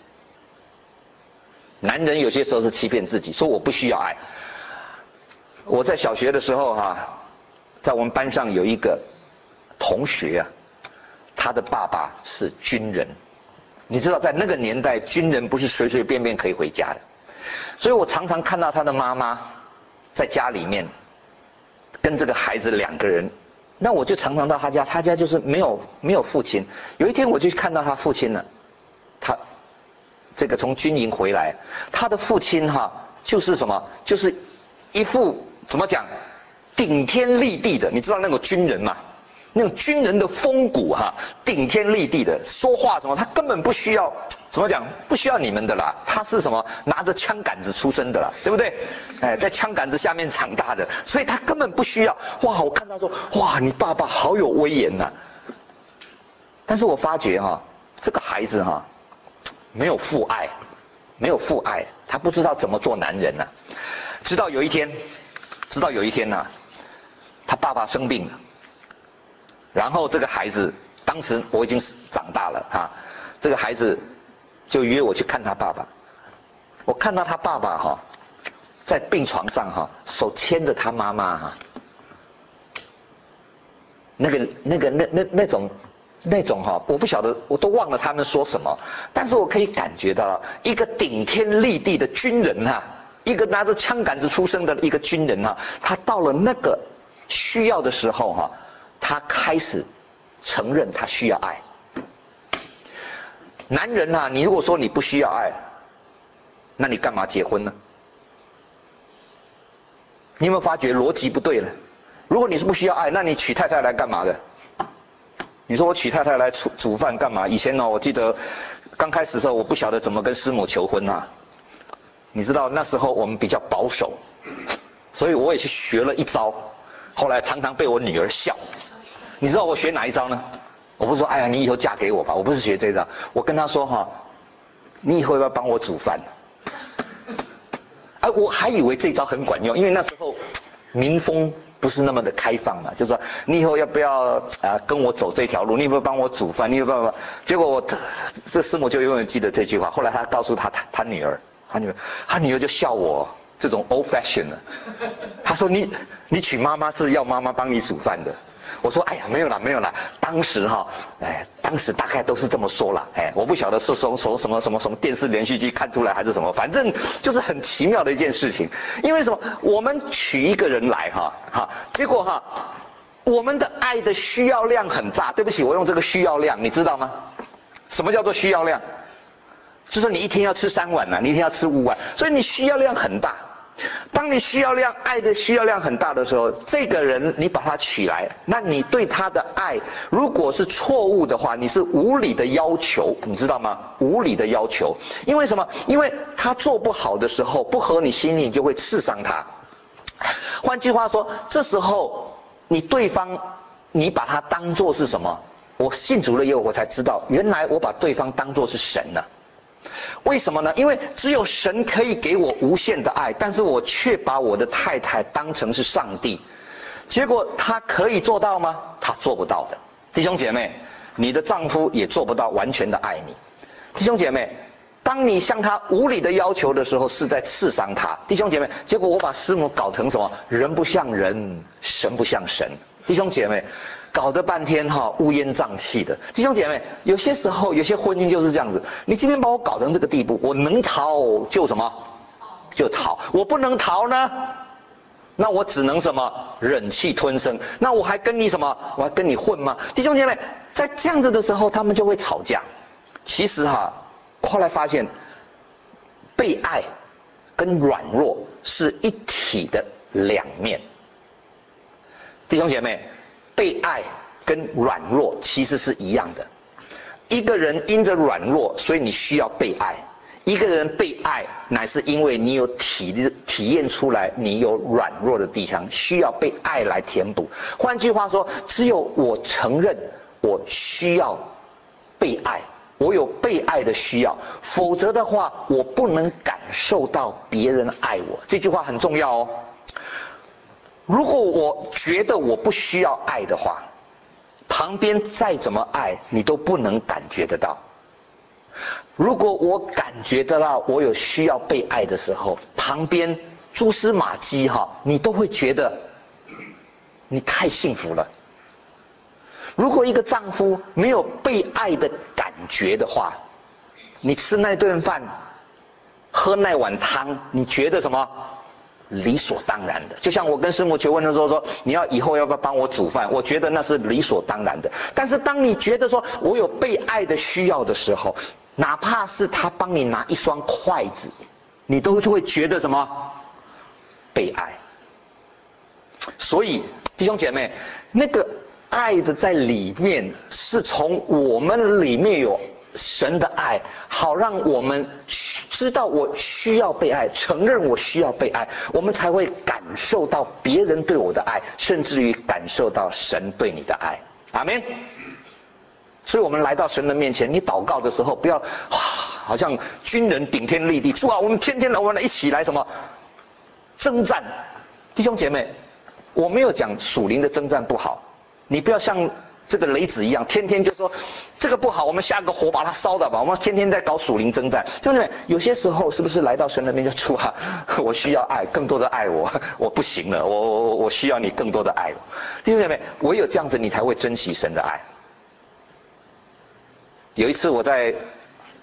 男人有些时候是欺骗自己，说我不需要爱。我在小学的时候哈、啊，在我们班上有一个同学啊，他的爸爸是军人。你知道在那个年代，军人不是随随便便可以回家的，所以我常常看到他的妈妈在家里面跟这个孩子两个人，那我就常常到他家，他家就是没有没有父亲。有一天我就看到他父亲了，他这个从军营回来，他的父亲哈、啊、就是什么，就是一副怎么讲顶天立地的，你知道那种军人嘛，那种军人的风骨哈、啊，顶天立地的，说话什么他根本不需要怎么讲，不需要你们的啦，他是什么拿着枪杆子出生的啦，对不对？哎，在枪杆子下面长大的，所以他根本不需要。哇，我看到说，哇，你爸爸好有威严呐、啊。但是我发觉哈、啊，这个孩子哈、啊。没有父爱，没有父爱，他不知道怎么做男人呐、啊。直到有一天，直到有一天呐、啊，他爸爸生病了，然后这个孩子，当时我已经长大了啊，这个孩子就约我去看他爸爸。我看到他爸爸哈、啊，在病床上哈、啊，手牵着他妈妈哈、啊，那个那个那那那种。那种哈，我不晓得，我都忘了他们说什么，但是我可以感觉到一个顶天立地的军人哈、啊， 一个拿着枪杆子出生的一个军人啊，他到了那个需要的时候哈、啊，他开始承认他需要爱。男人啊，你如果说你不需要爱，那你干嘛结婚呢？你有没有发觉逻辑不对了？如果你是不需要爱，那你娶太太来干嘛的？你说我娶太太来煮煮饭干嘛？以前呢、哦，我记得刚开始的时候，我不晓得怎么跟师母求婚啊。你知道那时候我们比较保守，所以我也去学了一招，后来常常被我女儿笑。你知道我学哪一招呢？我不是说哎呀你以后嫁给我吧，我不是学这一招，我跟她说哈，你以后要不要帮我煮饭？啊，我还以为这招很管用，因为那时候民风不是那么的开放嘛，就说你以后要不要啊、呃、跟我走这条路？你有没有帮我煮饭？你有没有？结果我这师母就永远记得这句话。后来他告诉他他他女儿，他女儿他女儿就笑我这种 old fashion 了。他说你你娶妈妈是要妈妈帮你煮饭的。我说哎呀没有啦没有啦，当时哈哎当时大概都是这么说啦，哎我不晓得是从从什么什么什么电视连续剧看出来还是什么，反正就是很奇妙的一件事情。因为什么？我们娶一个人来哈哈，结果哈我们的爱的需要量很大。对不起，我用这个需要量，你知道吗？什么叫做需要量？就是说你一天要吃三碗啊，你一天要吃五碗，所以你需要量很大。当你需要量爱的需要量很大的时候，这个人你把他娶来，那你对他的爱如果是错误的话，你是无理的要求，你知道吗？无理的要求。因为什么？因为他做不好的时候，不合你心意，你就会刺伤他。换句话说，这时候你对方你把他当作是什么？我信主了以后我才知道，原来我把对方当作是神了。为什么呢？因为只有神可以给我无限的爱，但是我却把我的太太当成是上帝。结果他可以做到吗？他做不到的。弟兄姐妹，你的丈夫也做不到完全的爱你。弟兄姐妹，当你向他无理的要求的时候，是在刺伤他。弟兄姐妹，结果我把师母搞成什么？人不像人，神不像神。弟兄姐妹，搞得半天哈乌烟瘴气的。弟兄姐妹，有些时候有些婚姻就是这样子，你今天把我搞成这个地步，我能逃就什么就逃，我不能逃呢，那我只能什么忍气吞声，那我还跟你什么我还跟你混吗？弟兄姐妹，在这样子的时候他们就会吵架。其实哈我后来发现被爱跟软弱是一体的两面。弟兄姐妹，被爱跟软弱其实是一样的。一个人因着软弱，所以你需要被爱；一个人被爱，乃是因为你有体体验出来，你有软弱的地方，需要被爱来填补。换句话说，只有我承认我需要被爱，我有被爱的需要，否则的话，我不能感受到别人爱我。这句话很重要哦。如果我觉得我不需要爱的话，旁边再怎么爱你都不能感觉得到。如果我感觉得到我有需要被爱的时候，旁边蛛丝马迹哈，你都会觉得你太幸福了。如果一个丈夫没有被爱的感觉的话，你吃那顿饭喝那碗汤，你觉得什么理所当然的？就像我跟师母求婚的时候说，你要以后要不要帮我煮饭，我觉得那是理所当然的。但是当你觉得说我有被爱的需要的时候，哪怕是他帮你拿一双筷子，你都会觉得什么被爱。所以弟兄姐妹，那个爱的在里面是从我们里面有神的爱，好让我们知道我需要被爱，承认我需要被爱，我们才会感受到别人对我的爱，甚至于感受到神对你的爱。阿们。所以我们来到神的面前，你祷告的时候不要好像军人顶天立地，主啊，我们天天来我们一起来什么征战。弟兄姐妹，我没有讲属灵的征战不好，你不要像这个雷子一样，天天就说这个不好，我们下个火把它烧了吧。我们天天在搞属灵征战，对不对？有些时候是不是来到神的面前，主啊，我需要爱，更多的爱我，我不行了，我我我需要你更多的爱我。弟兄姐妹，唯有这样子，你才会珍惜神的爱。有一次我在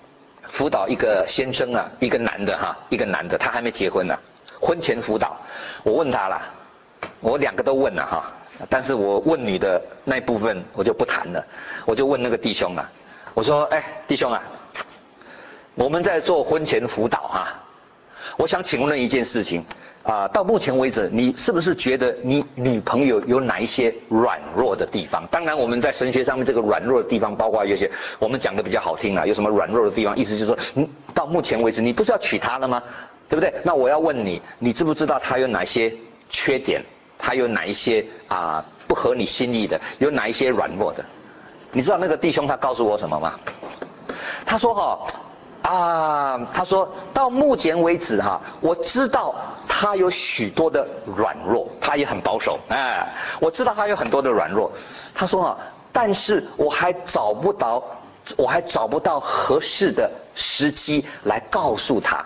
辅导一个先生啊，一个男的哈，一个男的他还没结婚呢、啊，婚前辅导，我问他了，我两个都问了哈，但是我问女的那一部分我就不谈了，我就问那个弟兄啊，我说哎弟兄啊，我们在做婚前辅导哈，我想请问一件事情啊、呃，到目前为止你是不是觉得你女朋友有哪一些软弱的地方？当然我们在神学上面这个软弱的地方包括有些我们讲的比较好听啊，有什么软弱的地方，意思就是说你到目前为止你不是要娶她了吗？对不对？那我要问你，你知不知道她有哪些缺点？她有哪一些啊、呃、不合你心意的？有哪一些软弱的？你知道那个弟兄他告诉我什么吗？他说哈、哦、啊，他说到目前为止哈，我知道他有许多的软弱，他也很保守，哎，我知道他有很多的软弱。他说啊，但是我还找不到，我还找不到合适的时机来告诉他。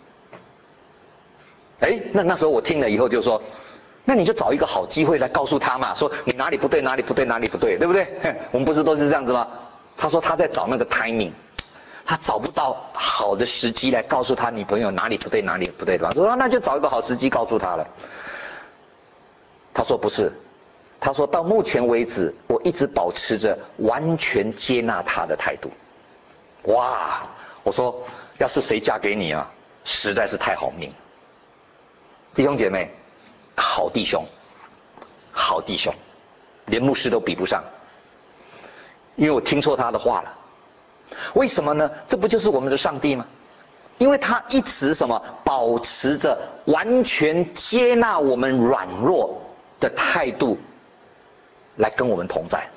哎，那那时候我听了以后就说，那你就找一个好机会来告诉他嘛，说你哪里不对，哪里不对，哪里不对，对不对？我们不是都是这样子吗？他说他在找那个 timing。他找不到好的时机来告诉他女朋友哪里不对哪里不对的吧？说那就找一个好时机告诉他了。他说不是，他说到目前为止我一直保持着完全接纳他的态度。哇，我说要是谁嫁给你啊，实在是太好命。弟兄姐妹，好弟兄，好弟兄，连牧师都比不上，因为我听错他的话了。为什么呢？这不就是我们的上帝吗？因为他一直什么保持着完全接纳我们软弱的态度来跟我们同在。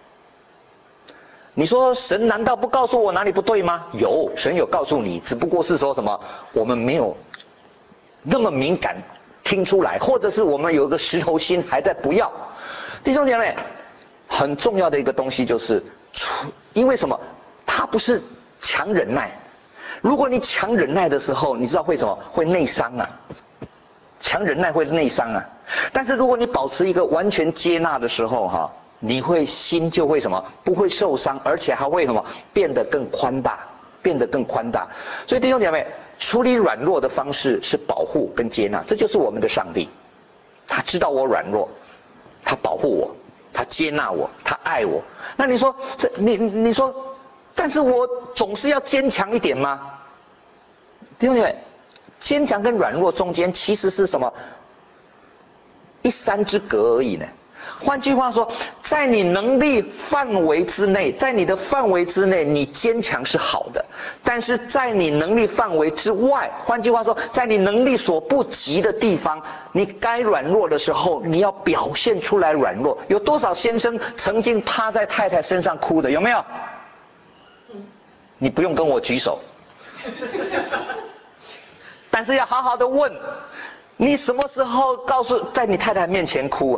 你说神难道不告诉我哪里不对吗？有，神有告诉你，只不过是说什么我们没有那么敏感听出来，或者是我们有一个石头心还在不要。弟兄姐妹，很重要的一个东西就是，因为什么？他不是强忍耐，如果你强忍耐的时候，你知道会什么？会内伤啊，强忍耐会内伤啊。但是如果你保持一个完全接纳的时候哈，你会心就会什么？不会受伤，而且还会什么？变得更宽大，变得更宽大。所以弟兄姐妹，处理软弱的方式是保护跟接纳，这就是我们的上帝。他知道我软弱，他保护我，他接纳我，他爱我。那你说这你你说？但是我总是要坚强一点吗？弟兄姐妹，坚强跟软弱中间其实是什么？一山之隔而已呢。换句话说，在你能力范围之内，在你的范围之内，你坚强是好的；但是在你能力范围之外，换句话说，在你能力所不及的地方，你该软弱的时候，你要表现出来软弱。有多少先生曾经趴在太太身上哭的？有没有？你不用跟我举手，但是要好好的问，你什么时候告诉在你太太面前哭啊？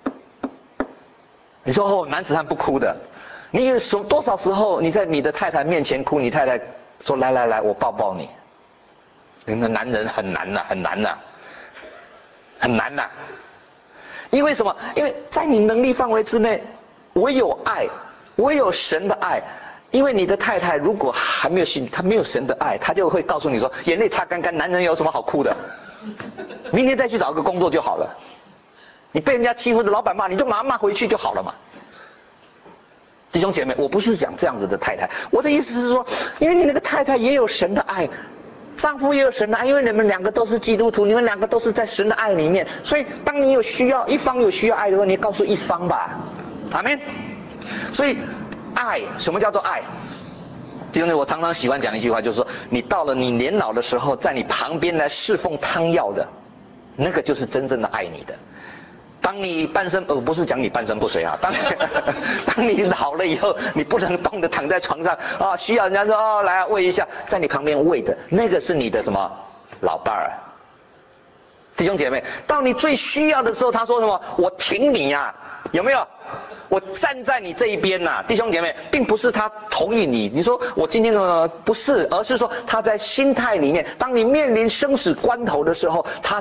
你说哦，男子汉不哭的。你有什多少时候你在你的太太面前哭，你太太说来来来，我抱抱你。那个男人很难呐、啊，很难呐、啊，很难呐、啊。因为什么？因为在你能力范围之内，唯有爱，唯有神的爱。因为你的太太如果还没有信，她没有神的爱，她就会告诉你说，眼泪擦干干，男人有什么好哭的？明天再去找个工作就好了。你被人家欺负的老板骂，你就马上骂回去就好了嘛。弟兄姐妹，我不是讲这样子的太太，我的意思是说，因为你那个太太也有神的爱，丈夫也有神的爱，因为你们两个都是基督徒，你们两个都是在神的爱里面，所以当你有需要，一方有需要爱的时候，你告诉一方吧。阿们。所以爱，什么叫做爱？弟兄姊妹，我常常喜欢讲一句话，就是说，你到了你年老的时候，在你旁边来侍奉汤药的，那个就是真正的爱你的。当你半身，呃，不是讲你半身不遂啊，当当你老了以后，你不能动的躺在床上啊，需要人家说哦来喂一下，在你旁边喂的，那个是你的什么老伴儿？弟兄姐妹，到你最需要的时候，他说什么？我挺你呀、啊，有没有？我站在你这一边呐、啊，弟兄姐妹，并不是他同意你。你说我今天呢不是，而是说他在心态里面，当你面临生死关头的时候，他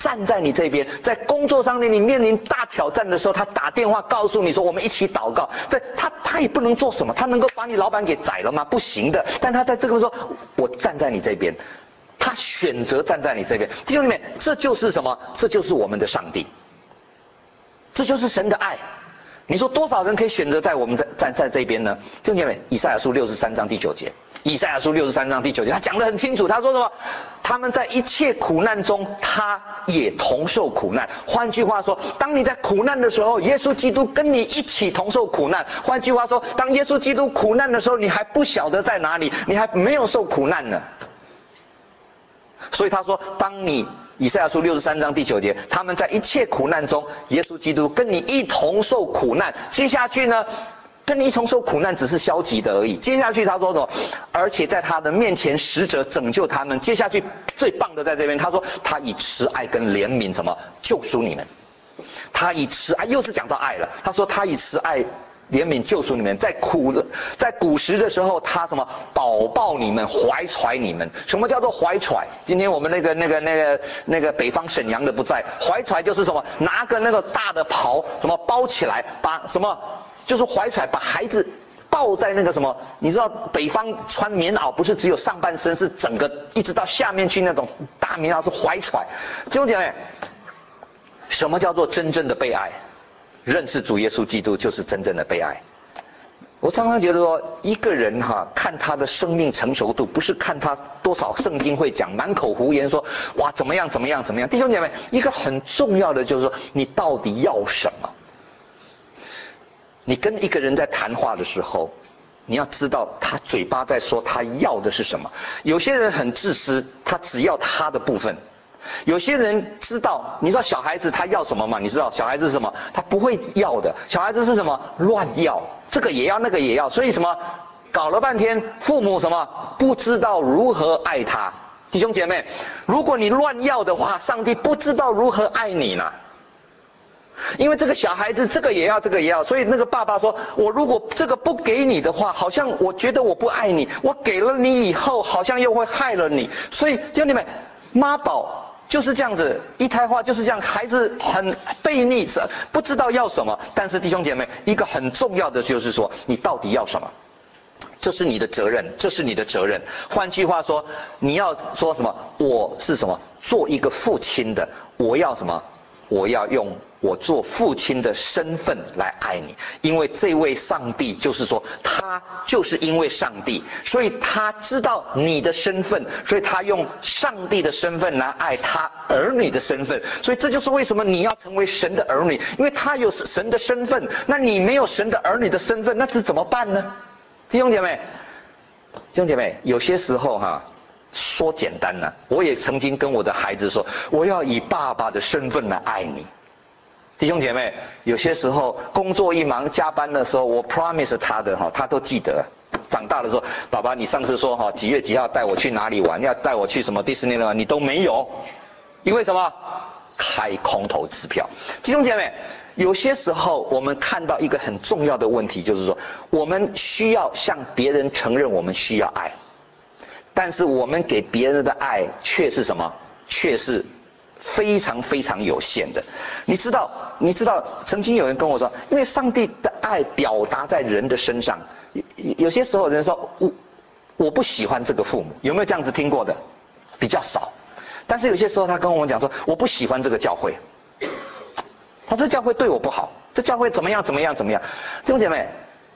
站在你这边，在工作上面你面临大挑战的时候，他打电话告诉你说我们一起祷告。在他他也不能做什么，他能够把你老板给宰了吗？不行的。但他在这个时候，我站在你这边，他选择站在你这边。弟兄姊妹，这就是什么？这就是我们的上帝，这就是神的爱。你说多少人可以选择在我们在站在这边呢？弟兄姐妹，以赛亚书六十三章第九节，以赛亚书六十三章第九节，他讲得很清楚，他说什么？他们在一切苦难中，他也同受苦难。换句话说，当你在苦难的时候，耶稣基督跟你一起同受苦难。换句话说，当耶稣基督苦难的时候，你还不晓得在哪里，你还没有受苦难呢。所以他说，当你以赛亚书六十三章第九节，他们在一切苦难中，耶稣基督跟你一同受苦难。接下去呢，跟你一同受苦难只是消极的而已。接下去他说什么？而且在他的面前，使者拯救他们。接下去最棒的在这边，他说他以慈爱跟怜悯什么救赎你们。他以慈爱，又是讲到爱了。他说他以慈爱怜悯救赎你们，在苦的在古时的时候，他什么保抱你们，怀揣你们。什么叫做怀揣？今天我们那个那个那个那个北方沈阳的不在，怀揣就是什么？拿个那个大的袍，什么包起来，把什么就是怀揣，把孩子抱在那个什么？你知道北方穿棉袄不是只有上半身，是整个一直到下面去那种大棉袄是怀揣。弟兄姐妹，什么叫做真正的被爱？认识主耶稣基督就是真正的被爱。我常常觉得说，一个人哈，看他的生命成熟度，不是看他多少圣经会讲，满口胡言说哇怎么样怎么样怎么样。弟兄姐妹，一个很重要的就是说，你到底要什么？你跟一个人在谈话的时候，你要知道他嘴巴在说他要的是什么。有些人很自私，他只要他的部分。有些人知道，你知道小孩子他要什么吗？你知道小孩子是什么？他不会要的。小孩子是什么？乱要，这个也要，那个也要。所以什么？搞了半天，父母什么不知道如何爱他。弟兄姐妹，如果你乱要的话，上帝不知道如何爱你呢。因为这个小孩子这个也要，这个也要，所以那个爸爸说，我如果这个不给你的话，好像我觉得我不爱你，我给了你以后，好像又会害了你。所以弟兄姐妹，妈宝就是这样子，一胎化就是这样，孩子很悖逆，不知道要什么。但是弟兄姐妹，一个很重要的就是说，你到底要什么？这是你的责任，这是你的责任。换句话说，你要说什么？我是什么？做一个父亲的，我要什么？我要用我做父亲的身份来爱你。因为这位上帝就是说，他就是因为上帝，所以他知道你的身份，所以他用上帝的身份来爱他儿女的身份。所以这就是为什么你要成为神的儿女，因为他有神的身份，那你没有神的儿女的身份，那这怎么办呢？弟兄姐妹，弟兄姐妹，有些时候哈，说简单了，我也曾经跟我的孩子说，我要以爸爸的身份来爱你。弟兄姐妹，有些时候工作一忙加班的时候，我 promise 他的哈，他都记得。长大的时候，爸爸你上次说哈几月几号带我去哪里玩，要带我去什么迪士尼乐，你都没有，因为什么？开空头支票。弟兄姐妹，有些时候我们看到一个很重要的问题，就是说我们需要向别人承认我们需要爱，但是我们给别人的爱却是什么？却是非常非常有限的。你知道，你知道，曾经有人跟我说，因为上帝的爱表达在人的身上，有些时候人说，我我不喜欢这个父母，有没有这样子听过的？比较少。但是有些时候他跟我讲说，我不喜欢这个教会，他这教会对我不好，这教会怎么样怎么样怎么样。弟兄姐妹，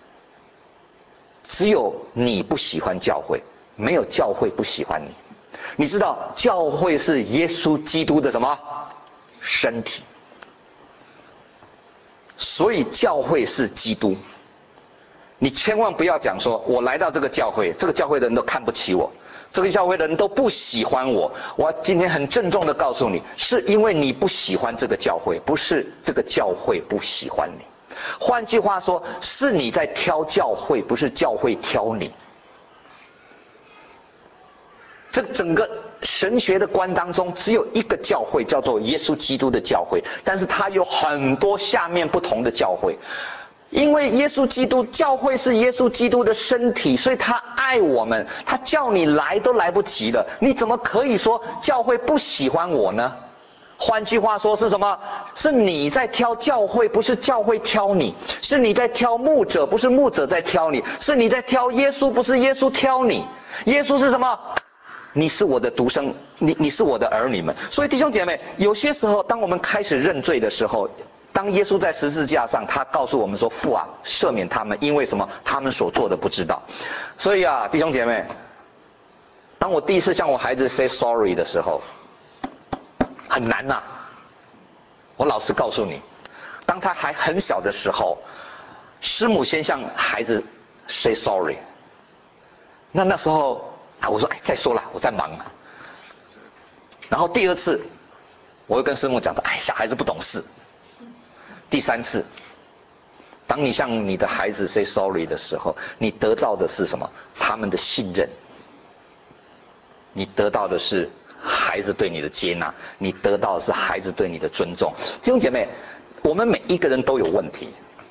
只有你不喜欢教会，没有教会不喜欢你。你知道教会是耶稣基督的什么？身体。所以教会是基督。你千万不要讲说，我来到这个教会，这个教会的人都看不起我，这个教会的人都不喜欢我。我今天很郑重的告诉你，是因为你不喜欢这个教会，不是这个教会不喜欢你。换句话说，是你在挑教会，不是教会挑你。这整个神学的观当中，只有一个教会叫做耶稣基督的教会，但是它有很多下面不同的教会。因为耶稣基督教会是耶稣基督的身体，所以他爱我们，他叫你来都来不及了，你怎么可以说教会不喜欢我呢？ 换句话说是什么？是你在挑教会，不是教会挑你；是你在挑牧者，不是牧者在挑你；是你在挑耶稣，不是耶稣挑你。耶稣是什么？你是我的独生，你你是我的儿女们。所以弟兄姐妹，有些时候当我们开始认罪的时候，当耶稣在十字架上，他告诉我们说：“父啊，赦免他们，因为什么？他们所做的不知道。”所以啊，弟兄姐妹，当我第一次向我孩子 say sorry 的时候，很难呐、啊。我老实告诉你，当他还很小的时候，师母先向孩子 say sorry。那那时候啊，我说哎，再说了，我在忙啊。然后第二次，我会跟师母讲说：“哎，小孩子不懂事。”第三次，当你向你的孩子 say sorry 的时候，你得到的是什么？他们的信任。你得到的是孩子对你的接纳，你得到的是孩子对你的尊重。弟兄姐妹，我们每一个人都有问题，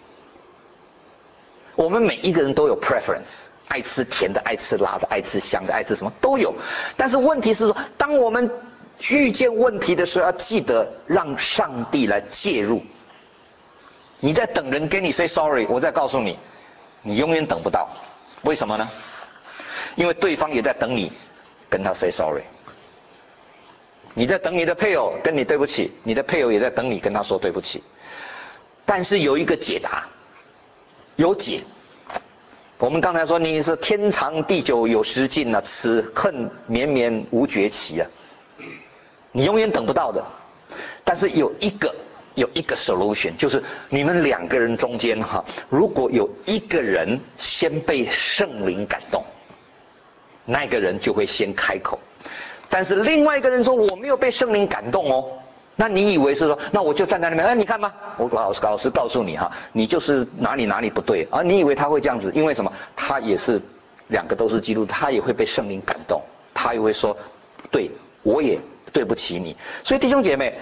我们每一个人都有 preference， 爱吃甜的，爱吃辣的，爱吃香的，爱吃什么都有。但是问题是说，当我们遇见问题的时候，要记得让上帝来介入。你在等人跟你 say sorry， 我再告诉你，你永远等不到。为什么呢？因为对方也在等你跟他 say sorry。你在等你的配偶跟你对不起，你的配偶也在等你跟他说对不起。但是有一个解答，有解。我们刚才说你是天长地久有时尽啊，此恨绵绵无绝期啊，你永远等不到的。但是有一个有一个 solution， 就是你们两个人中间哈，如果有一个人先被圣灵感动，那个人就会先开口。但是另外一个人说我没有被圣灵感动哦，那你以为是说，那我就站在那边，哎，你看吧，我老师老师告诉你哈，你就是哪里哪里不对啊？你以为他会这样子？因为什么？他也是两个都是基督徒，他也会被圣灵感动，他也会说，对，我也对不起你。所以弟兄姐妹，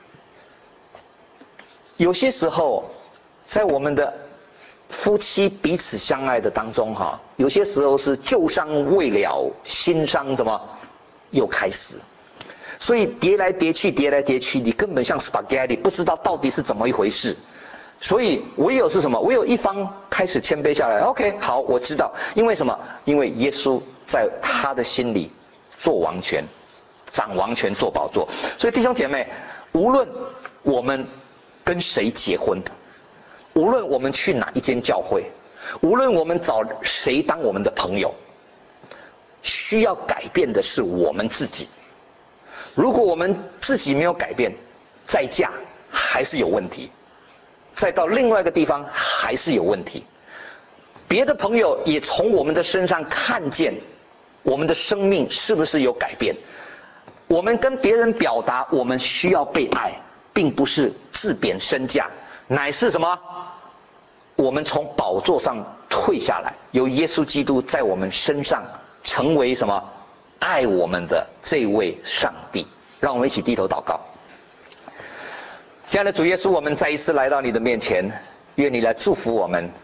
有些时候在我们的夫妻彼此相爱的当中哈，有些时候是旧伤未了，新伤什么又开始。所以叠来叠去，叠来叠去，你根本像 spaghetti， 不知道到底是怎么一回事。所以唯有是什么？唯有一方开始谦卑下来。OK， 好，我知道。因为什么？因为耶稣在他的心里做王权，掌王权，做宝座。所以弟兄姐妹，无论我们跟谁结婚，无论我们去哪一间教会，无论我们找谁当我们的朋友，需要改变的是我们自己。如果我们自己没有改变，再嫁还是有问题，再到另外一个地方还是有问题。别的朋友也从我们的身上看见我们的生命是不是有改变。我们跟别人表达我们需要被爱，并不是自贬身价，乃是什么？我们从宝座上退下来，由耶稣基督在我们身上成为什么？爱我们的这位上帝。让我们一起低头祷告。亲爱的主耶稣，我们再一次来到你的面前，愿你来祝福我们。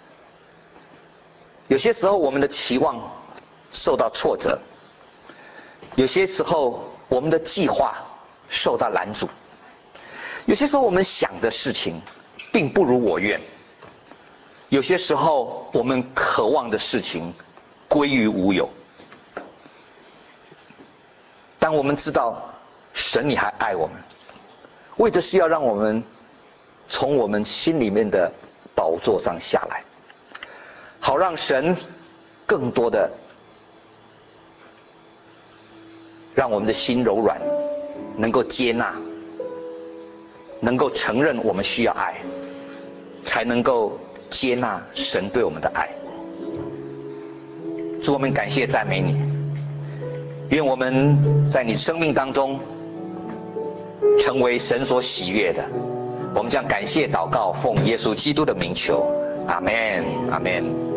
有些时候我们的期望受到挫折，有些时候我们的计划受到拦阻，有些时候我们想的事情并不如我愿，有些时候我们渴望的事情归于无有。但我们知道神你还爱我们，为的是要让我们从我们心里面的宝座上下来，好让神更多的让我们的心柔软，能够接纳，能够承认我们需要爱，才能够接纳神对我们的爱。主，我们感谢赞美你，愿我们在你生命当中成为神所喜悦的。我们将感谢祷告，奉耶稣基督的名求，阿们，阿们。